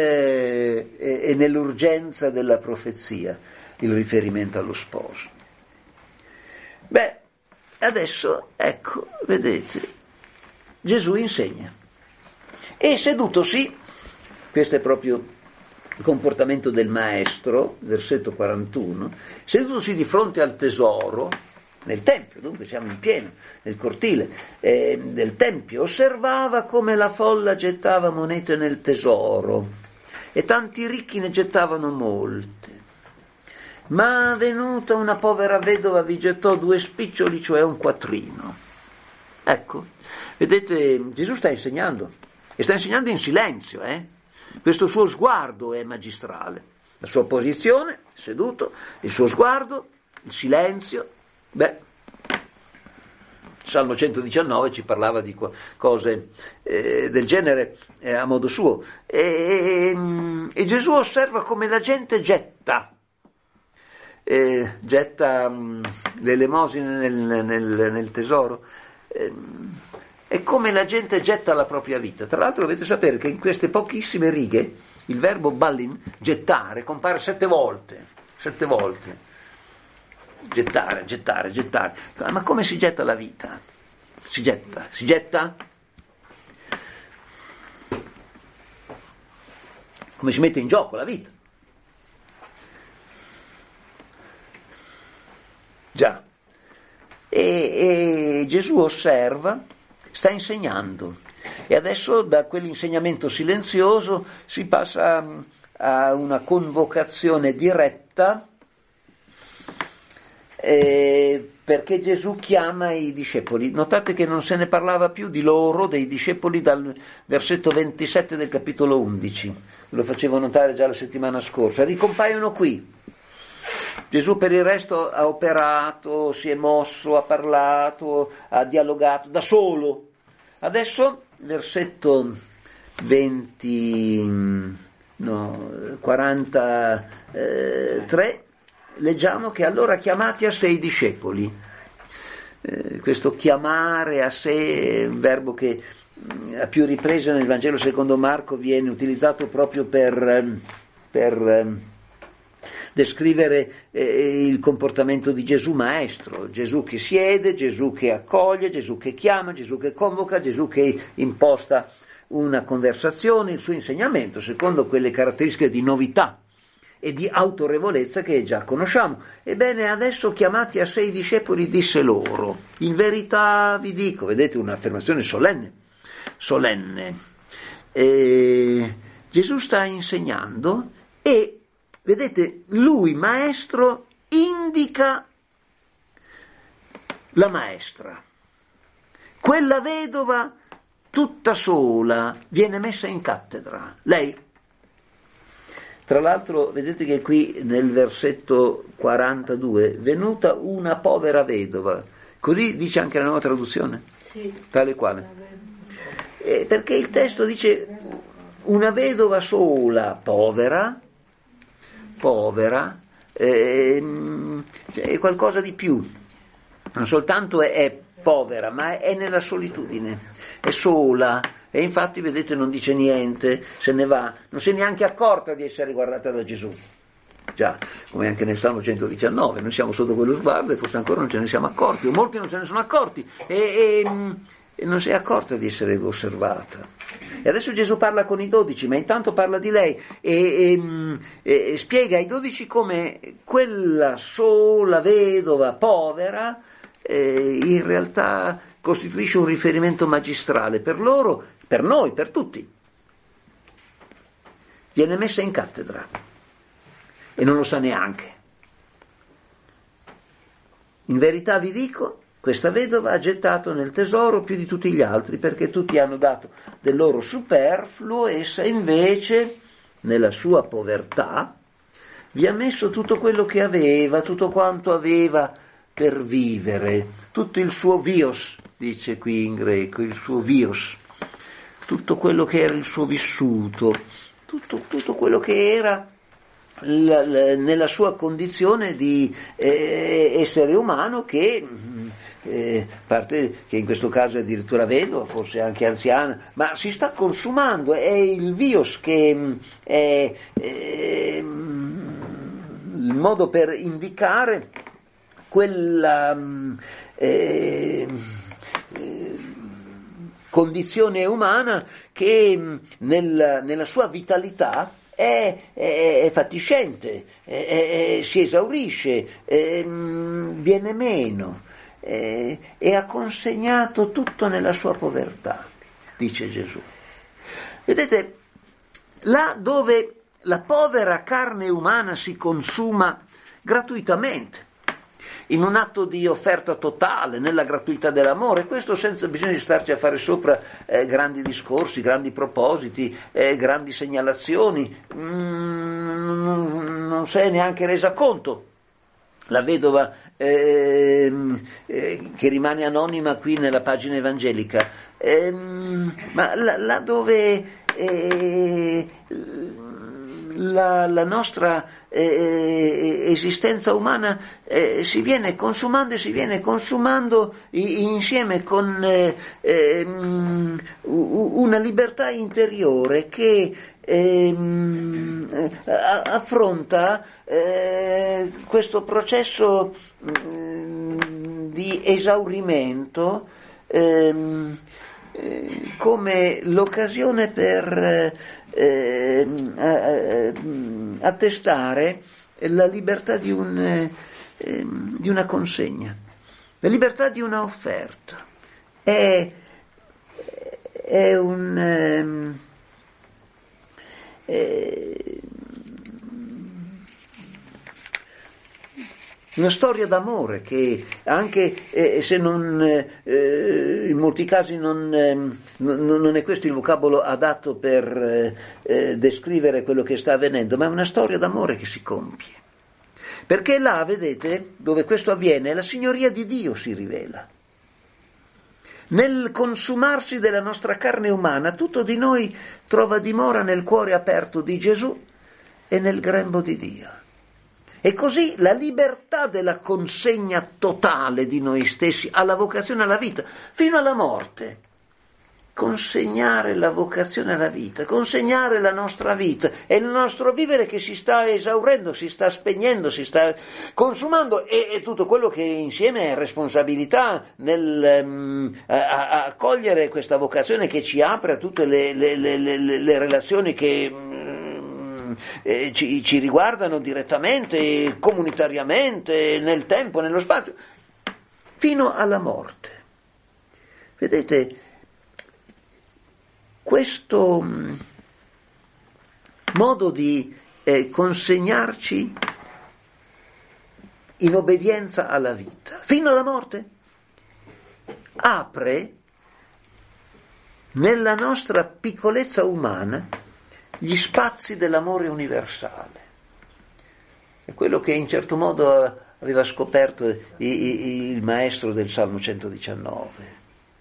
nell'urgenza della profezia il riferimento allo sposo. Beh, adesso, ecco, vedete, Gesù insegna e sedutosi, questo è proprio il comportamento del maestro, versetto 41, sedutosi di fronte al tesoro, nel Tempio, dunque siamo in pieno, nel cortile del Tempio, osservava come la folla gettava monete nel tesoro e tanti ricchi ne gettavano molte. Ma venuta una povera vedova vi gettò 2 spiccioli, cioè un quattrino. Ecco, vedete, Gesù sta insegnando, e sta insegnando in silenzio, Questo suo sguardo è magistrale, la sua posizione, seduto, il suo sguardo, il silenzio. Salmo 119 ci parlava di cose del genere a modo suo. E Gesù osserva come la gente getta le elemosine nel tesoro. è come la gente getta la propria vita. Tra l'altro dovete sapere che in queste pochissime righe il verbo ballin, gettare, compare 7 volte. Gettare. Ma come si getta la vita? Si getta? Come si mette in gioco la vita? Già. E Gesù osserva, sta insegnando, e adesso da quell'insegnamento silenzioso si passa a una convocazione diretta, perché Gesù chiama i discepoli. Notate che non se ne parlava più di loro, dei discepoli, dal versetto 27 del capitolo 11, lo facevo notare già la settimana scorsa, ricompaiono qui. Gesù per il resto ha operato, si è mosso, ha parlato, ha dialogato da solo. Adesso, versetto 43, leggiamo che allora chiamati a sé i discepoli. Questo chiamare a sé è un verbo che a più riprese nel Vangelo secondo Marco viene utilizzato proprio per descrivere il comportamento di Gesù maestro, Gesù che siede, Gesù che accoglie, Gesù che chiama, Gesù che convoca, Gesù che imposta una conversazione, il suo insegnamento secondo quelle caratteristiche di novità e di autorevolezza che già conosciamo. Ebbene, adesso chiamati a sé i discepoli disse loro, in verità vi dico, vedete un'affermazione solenne. Gesù sta insegnando e vedete, lui, maestro, indica la maestra. Quella vedova, tutta sola, viene messa in cattedra. Lei. Tra l'altro, vedete che qui nel versetto 42, venuta una povera vedova. Così dice anche la nuova traduzione? Sì. Tale quale? Perché il testo dice una vedova sola, povera, è qualcosa di più, non soltanto è povera, ma è nella solitudine, è sola, e infatti vedete non dice niente, se ne va, non si è neanche accorta di essere guardata da Gesù. Già, come anche nel Salmo 119, noi siamo sotto quello sguardo e forse ancora non ce ne siamo accorti, o molti non se ne sono accorti, e non si è accorta di essere osservata. E adesso Gesù parla con i 12, ma intanto parla di lei e spiega ai 12 come quella sola vedova povera in realtà costituisce un riferimento magistrale per loro, per noi, per tutti. Viene messa in cattedra e non lo sa neanche. In verità vi dico, questa vedova ha gettato nel tesoro più di tutti gli altri, perché tutti hanno dato del loro superfluo, essa invece, nella sua povertà, vi ha messo tutto quello che aveva, tutto quanto aveva per vivere, tutto il suo vios, dice qui in greco, il suo vios, tutto quello che era il suo vissuto, tutto quello che era nella sua condizione di essere umano che parte che in questo caso è addirittura vedova, forse anche anziana, ma si sta consumando, è il vios che è il modo per indicare quella condizione umana che nella sua vitalità è fatiscente, si esaurisce, viene meno, e ha consegnato tutto nella sua povertà, dice Gesù. Vedete, là dove la povera carne umana si consuma gratuitamente, in un atto di offerta totale, nella gratuità dell'amore, questo senza bisogno di starci a fare sopra grandi discorsi, grandi propositi, grandi segnalazioni, non se ne è neanche resa conto. La vedova che rimane anonima qui nella pagina evangelica, ma là dove la nostra esistenza umana si viene consumando insieme con una libertà interiore che affronta questo processo di esaurimento come l'occasione per attestare la libertà di una consegna, la libertà di una offerta. È una storia d'amore che anche se in molti casi non è questo il vocabolo adatto per descrivere quello che sta avvenendo, ma è una storia d'amore che si compie. Perché là, vedete, dove questo avviene, la signoria di Dio si rivela. Nel consumarsi della nostra carne umana, tutto di noi trova dimora nel cuore aperto di Gesù e nel grembo di Dio. E così la libertà della consegna totale di noi stessi alla vocazione alla vita, fino alla morte. Consegnare la vocazione alla vita, consegnare la nostra vita e il nostro vivere che si sta esaurendo, si sta spegnendo, si sta consumando e tutto quello che insieme è responsabilità nel accogliere questa vocazione che ci apre a tutte le relazioni che ci riguardano direttamente, comunitariamente, nel tempo, nello spazio, fino alla morte. Vedete, questo modo di consegnarci in obbedienza alla vita, fino alla morte, apre nella nostra piccolezza umana gli spazi dell'amore universale. È quello che in certo modo aveva scoperto il maestro del Salmo 119.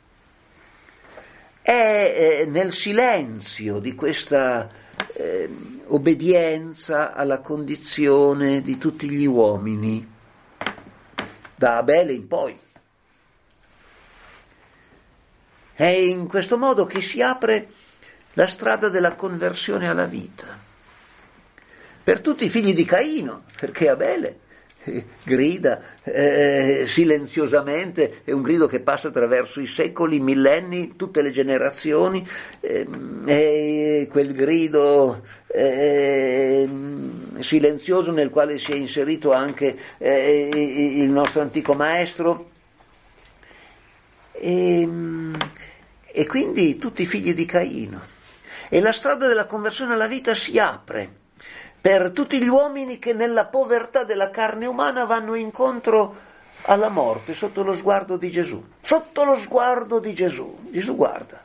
È nel silenzio di questa obbedienza alla condizione di tutti gli uomini, da Abele in poi. È in questo modo che si apre la strada della conversione alla vita. Per tutti i figli di Caino, perché Abele grida silenziosamente, è un grido che passa attraverso i secoli, i millenni, tutte le generazioni, è quel grido silenzioso nel quale si è inserito anche il nostro antico maestro, e quindi tutti i figli di Caino. E la strada della conversione alla vita si apre per tutti gli uomini che nella povertà della carne umana vanno incontro alla morte sotto lo sguardo di Gesù. Sotto lo sguardo di Gesù. Gesù guarda.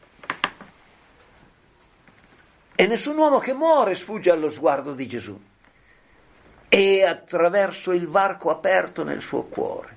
E nessun uomo che muore sfugge allo sguardo di Gesù. E attraverso il varco aperto nel suo cuore.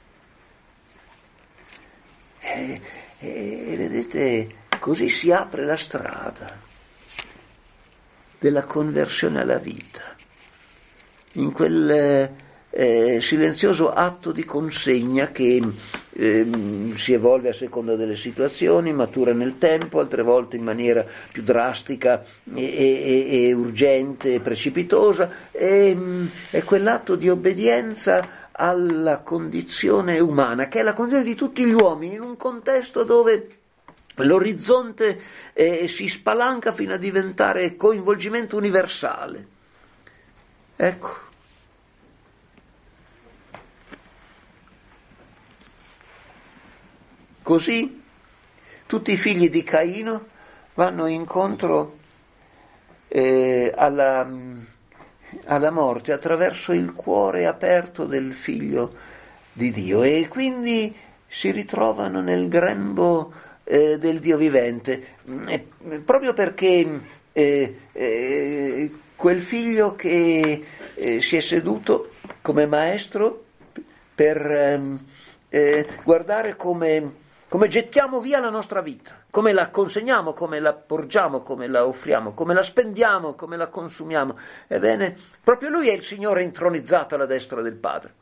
E vedete, così si apre la strada della conversione alla vita, in quel silenzioso atto di consegna che si evolve a seconda delle situazioni, matura nel tempo, altre volte in maniera più drastica e urgente e precipitosa, è quell'atto di obbedienza alla condizione umana, che è la condizione di tutti gli uomini, in un contesto dove l'orizzonte si spalanca fino a diventare coinvolgimento universale. Ecco. Così tutti i figli di Caino vanno incontro alla morte attraverso il cuore aperto del Figlio di Dio, e quindi si ritrovano nel grembo del Dio vivente, proprio perché quel figlio che si è seduto come maestro per guardare come gettiamo via la nostra vita, come la consegniamo, come la porgiamo, come la offriamo, come la spendiamo, come la consumiamo. Ebbene, proprio Lui è il Signore intronizzato alla destra del Padre.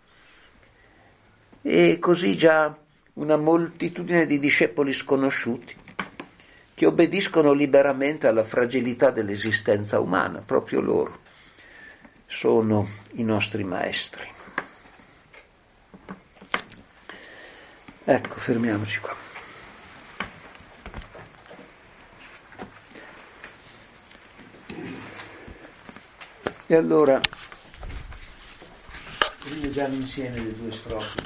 E così già una moltitudine di discepoli sconosciuti che obbediscono liberamente alla fragilità dell'esistenza umana, proprio loro sono i nostri maestri. Ecco, fermiamoci qua. E allora leggiamo insieme le due strofe.